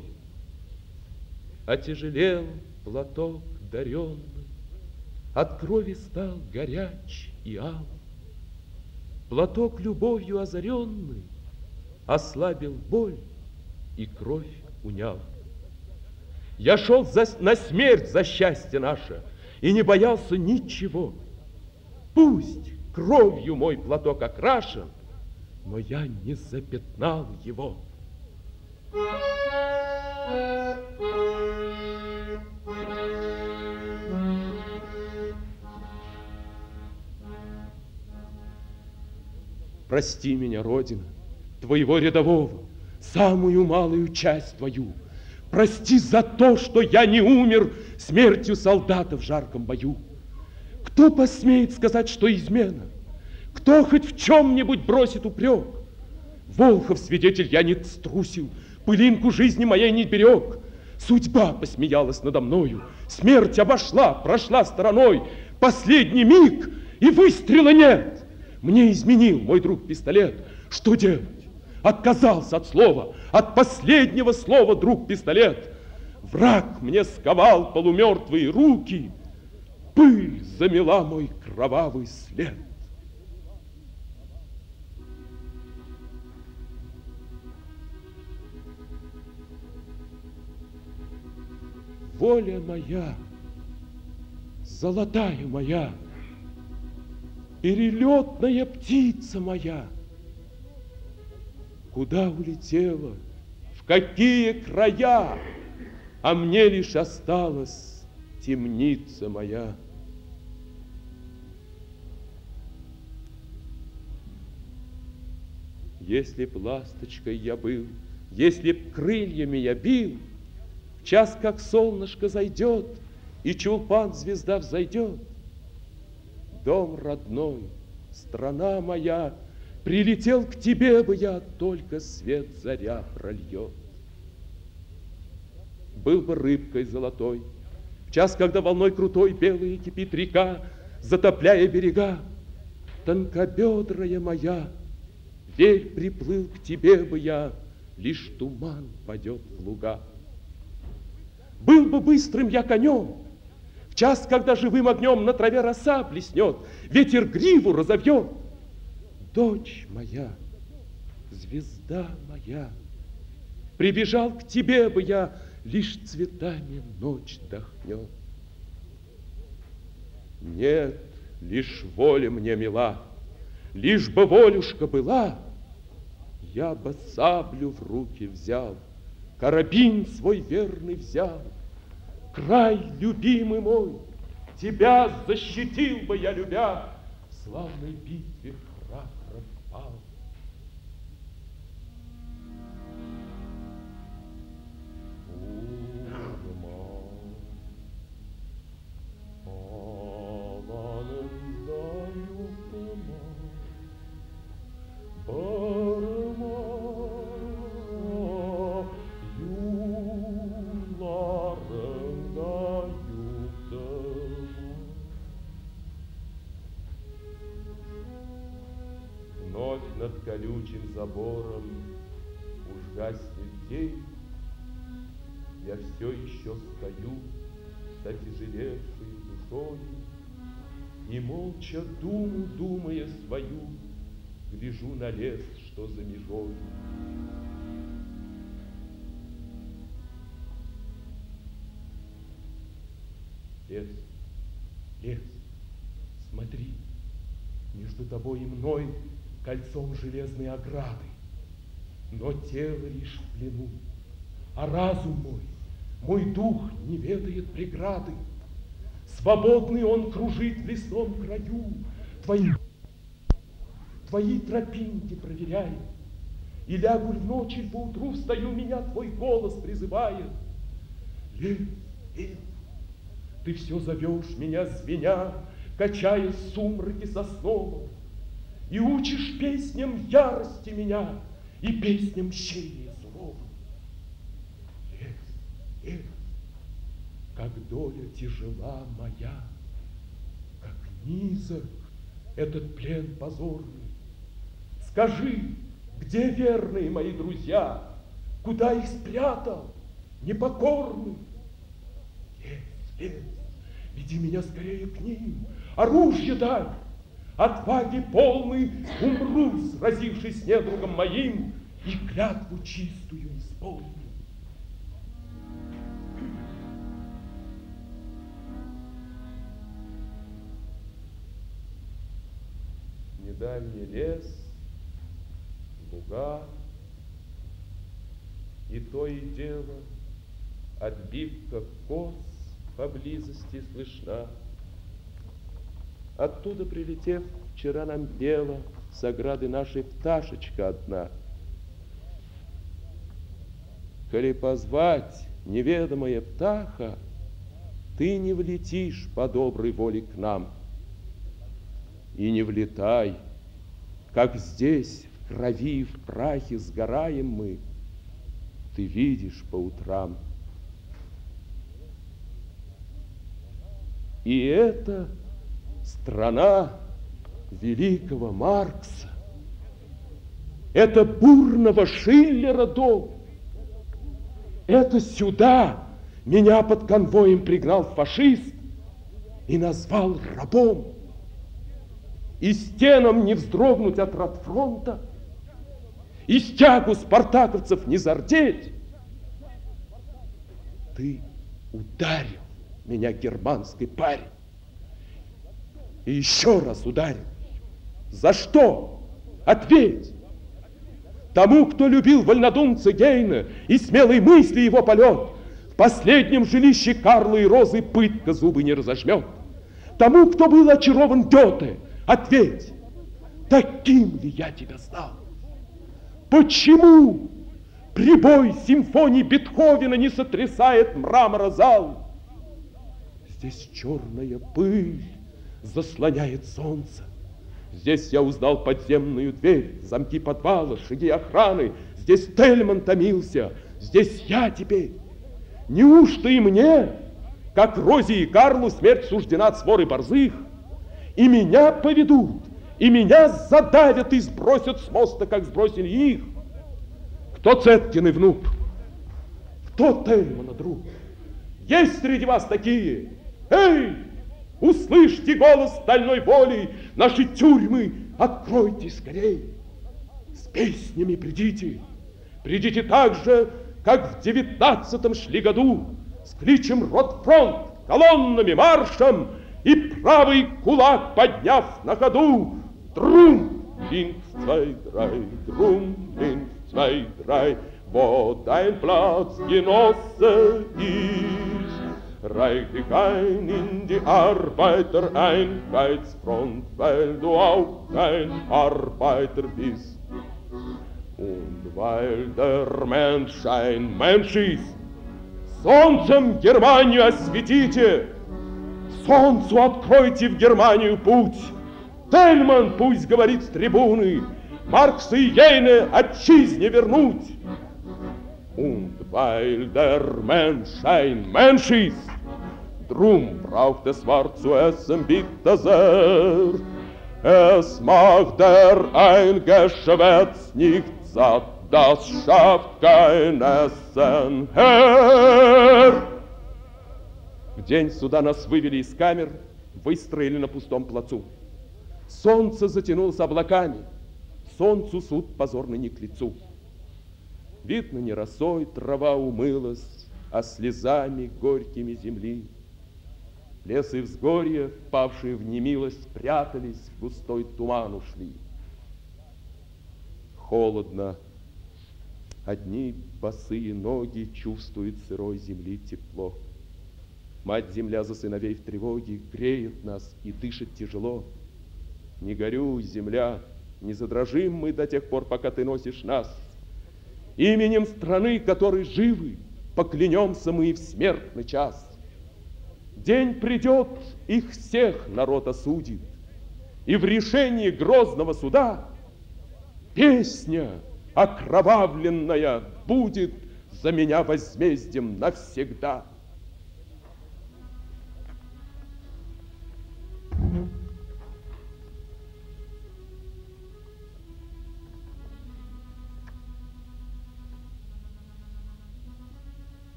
Отяжелел платок даренный, от крови стал горяч и ал. Платок любовью озаренный ослабил боль и кровь унял. Я шел на смерть за счастье наше и не боялся ничего. Пусть кровью мой платок окрашен, но я не запятнал его. Прости меня, Родина, твоего рядового, самую малую часть твою. Прости за то, что я не умер смертью солдата в жарком бою. Кто посмеет сказать, что измена? Кто хоть в чем-нибудь бросит упрек? Волхов свидетель, я не струсил, пылинку жизни моей не берег. Судьба посмеялась надо мною, смерть обошла, прошла стороной. Последний миг, и выстрела нет. Мне изменил мой друг пистолет. Что делать? Отказался от слова, от последнего слова, друг пистолет. Враг мне сковал полумертвые руки, пыль замела мой кровавый след. Воля моя, золотая моя, перелетная птица моя, куда улетела, в какие края, а мне лишь осталась темница моя. Если б ласточкой я был, если б крыльями я бил, в час, как солнышко зайдет, и чулпан звезда взойдет, дом родной, страна моя, прилетел к тебе бы я, только свет заря прольет. Был бы рыбкой золотой, в час, когда волной крутой белая кипит река, затопляя берега, тонкобедрая моя, верь, приплыл к тебе бы я, лишь туман падет в луга. Был бы быстрым я конем, в час, когда живым огнем на траве роса блеснет, ветер гриву разовьет. Дочь моя, звезда моя, прибежал к тебе бы я, лишь цветами ночь дохнет. Нет, лишь воля мне мила, лишь бы волюшка была, я бы саблю в руки взял, карабин свой верный взял. Край, любимый мой, тебя защитил бы я, любя, в славной битве храбро пал. Вновь над колючим забором уж гаснет день, я все еще стою с отяжелевшей душой и молча думу, думая свою, гляжу на лес, что за межой. Лес, лес, смотри, между тобой и мной кольцом железной ограды, но тело лишь в плену, а разум мой, мой дух не ведает преграды. Свободный он кружит в лесном краю, твои тропинки проверяет, и лягу в ночь, и поутру встаю, меня твой голос призывает. Лес, лес, ты все зовешь меня, звеня, качаясь в сумраке сосновом, и учишь песням ярости меня и песням мщения суровым. Лес, лес, как доля тяжела моя, как низок этот плен позорный. Скажи, где верные мои друзья, куда их спрятал непокорный? Есть, веди меня скорее к ним, оружие дай, отваги полный умру, сразившись с недругом моим, и клятву чистую исполню. Недальний лес, луга, и то и дело отбивка коз поблизости слышна. Оттуда прилетев, вчера нам пела с ограды нашей пташечка одна. Коли позвать неведомая птаха, ты не влетишь по доброй воле к нам. И не влетай, как здесь в крови и в прахе сгораем мы, ты видишь по утрам. И это страна великого Маркса, это бурного Шиллера дом, это сюда меня под конвоем пригнал фашист и назвал рабом. И стенам не вздрогнуть от Ротфронта, и стягу спартаковцев не зардеть. Ты ударил меня, германской парень, и еще раз ударил. За что? Ответь! Тому, кто любил вольнодумца Гейна и смелой мысли его полет, в последнем жилище Карла и Розы пытка зубы не разожмет. Тому, кто был очарован Гёте, ответь, таким ли я тебя знал? Почему прибой симфонии Бетховена не сотрясает мрамора зал? Здесь черная пыль заслоняет солнце. Здесь я узнал подземную дверь, замки подвала, шаги охраны. Здесь Тельман томился, здесь я теперь. Неужто и мне, как Розе и Карлу, смерть суждена от своры борзых? И меня поведут, и меня задавят и сбросят с моста, как сбросили их. Кто Цеткин и внук? Кто Тельмана друг? Есть среди вас такие? Эй, услышьте голос стальной воли, наши тюрьмы откройте скорей. С песнями придите, придите так же, как в 19-м шли году, с кличем «Ротфронт», колоннами, маршем, и правый кулак подняв на ходу. Друм, линк, zwei, drei, друм, линк, zwei, drei, wo dein Platz, Genosse, ist. Reich dich ein in die Arbeitereinheitsfront, weil du auch kein Arbeiter bist. Und weil der Mensch ein Mensch ist, солнцем Германию осветите, солнцу откройте в Германию путь. Тельман пусть говорит с трибуны, Маркса и Гейне отчизне вернуть. Und weil der Mensch ein Mensch ist, drum braucht es wahr zu essen bitte sehr. Es macht der ein Geschwätz nicht satt, das schafft kein Essen her. В день суда нас вывели из камер, выстроили на пустом плацу. Солнце затянулось облаками, солнцу суд позорный не к лицу. Видно, не росой трава умылась, а слезами горькими земли. Лес и взгорье, впавшие в немилость, прятались, в густой туман ушли. Холодно, одни босые ноги чувствуют сырой земли тепло. Мать-земля за сыновей в тревоге греет нас и дышит тяжело. Не горюй, земля, не задрожим мы до тех пор, пока ты носишь нас. Именем страны, которой живы, поклянемся мы и в смертный час. День придет, их всех народ осудит, и в решении грозного суда песня окровавленная будет за меня возмездием навсегда.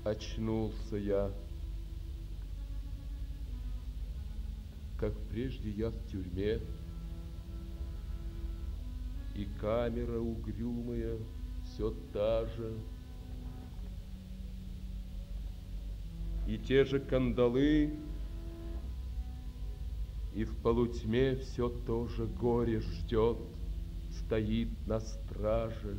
Очнулся я, как прежде я в тюрьме, и камера угрюмая все та же, и те же кандалы, и в полутьме все то же горе ждет, стоит на страже.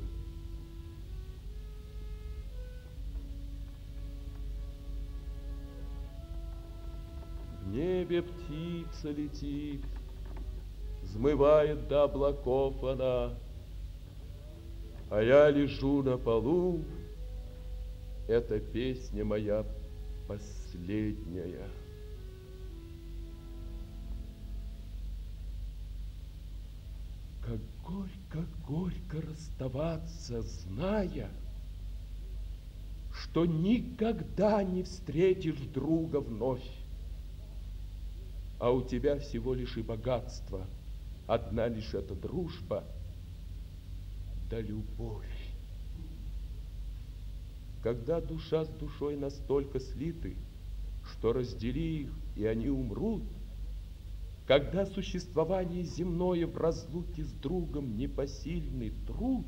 В небе птица летит, взмывает до облаков она, а я лежу на полу, эта песня моя последняя. Как горько, горько расставаться, зная, что никогда не встретишь друга вновь. А у тебя всего лишь и богатство, одна лишь эта дружба да любовь. Когда душа с душой настолько слиты, что раздели их, и они умрут, когда существование земное в разлуке с другом непосильный труд,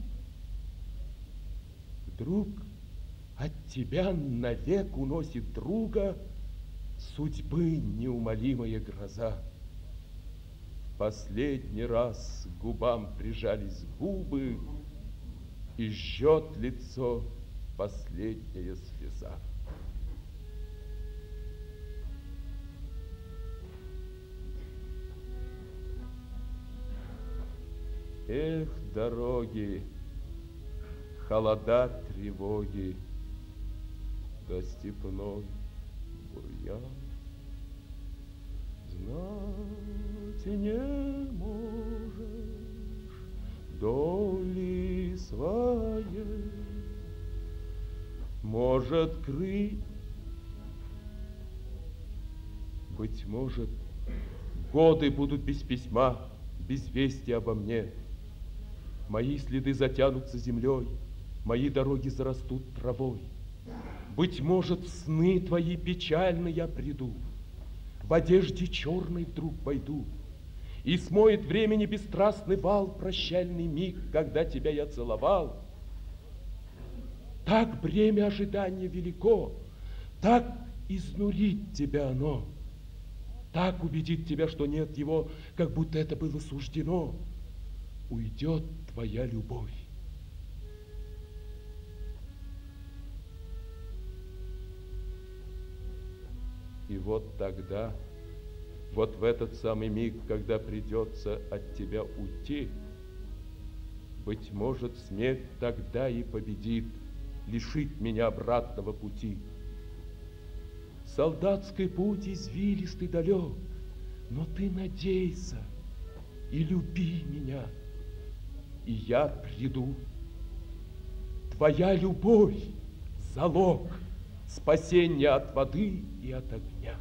вдруг от тебя навек уносит друга судьбы неумолимая гроза. Последний раз к губам прижались губы, и жжет лицо последняя слеза. Эх, дороги, холода, тревоги, да степной бурьян. Знать не можешь доли своей, может, крыть, быть может, годы будут без письма, без вести обо мне. Мои следы затянутся землей, мои дороги зарастут травой. Быть может, в сны твои печально я приду, в одежде черной вдруг войду, и смоет времени бесстрастный вал прощальный миг, когда тебя я целовал. Так бремя ожидания велико, так изнурит тебя оно, так убедит тебя, что нет его, как будто это было суждено. Уйдет твоя любовь. И вот тогда, вот в этот самый миг, когда придется от тебя уйти, быть может, смерть тогда и победит, лишит меня обратного пути. Солдатский путь извилистый далек, но ты надейся и люби меня, и я приду. Твоя любовь — залог спасения от воды и от огня.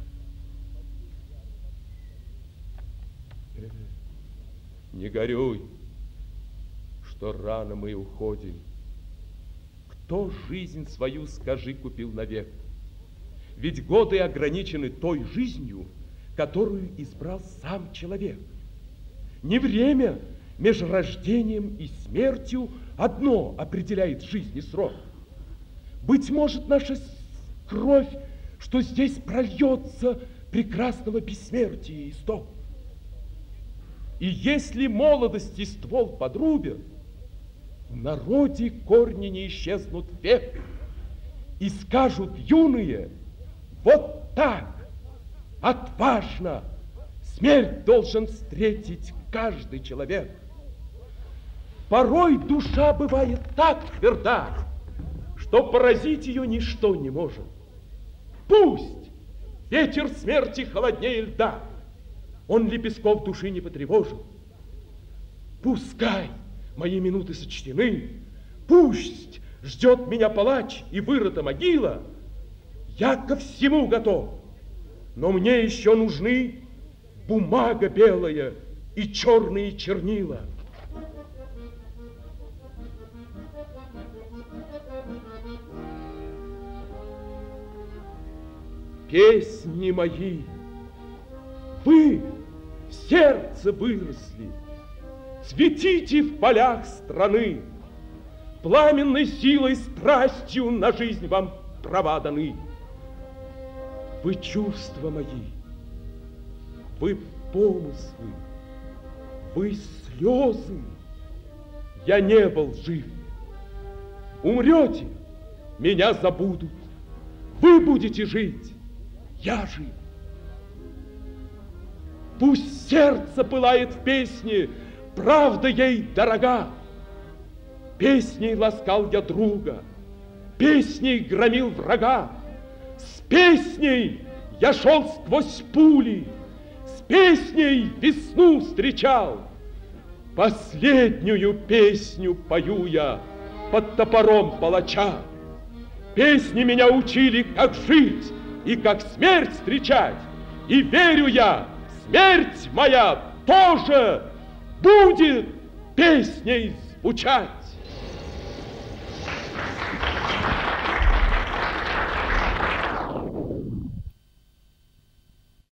Не горюй, что рано мы уходим. Кто жизнь свою, скажи, купил навек? Ведь годы ограничены той жизнью, которую избрал сам человек. Не время между рождением и смертью одно определяет жизнь и срок. Быть может, наша кровь, что здесь прольется, прекрасного бессмертия исток. И если молодости ствол подрубят, в народе корни не исчезнут век, и скажут юные: вот так, отважно, смерть должен встретить каждый человек. Порой душа бывает так тверда, что поразить ее ничто не может. Пусть ветер смерти холоднее льда, он лепестков души не потревожил. Пускай мои минуты сочтены, пусть ждет меня палач и вырыта могила, я ко всему готов, но мне еще нужны бумага белая и черные чернила. песни мои, вы в сердце выросли, цветите в полях страны, пламенной силой, страстью на жизнь вам права даны. Вы чувства мои, вы помыслы, вы слезы, я не был жив. Умрете, меня забудут, вы будете жить, я жив. Пусть сердце пылает в песне, правда ей дорога. Песней ласкал я друга, песней громил врага. С песней я шел сквозь пули, с песней весну встречал. Последнюю песню пою я под топором палача. Песни меня учили, как жить и как смерть встречать. И верю я, смерть моя тоже будет песней звучать.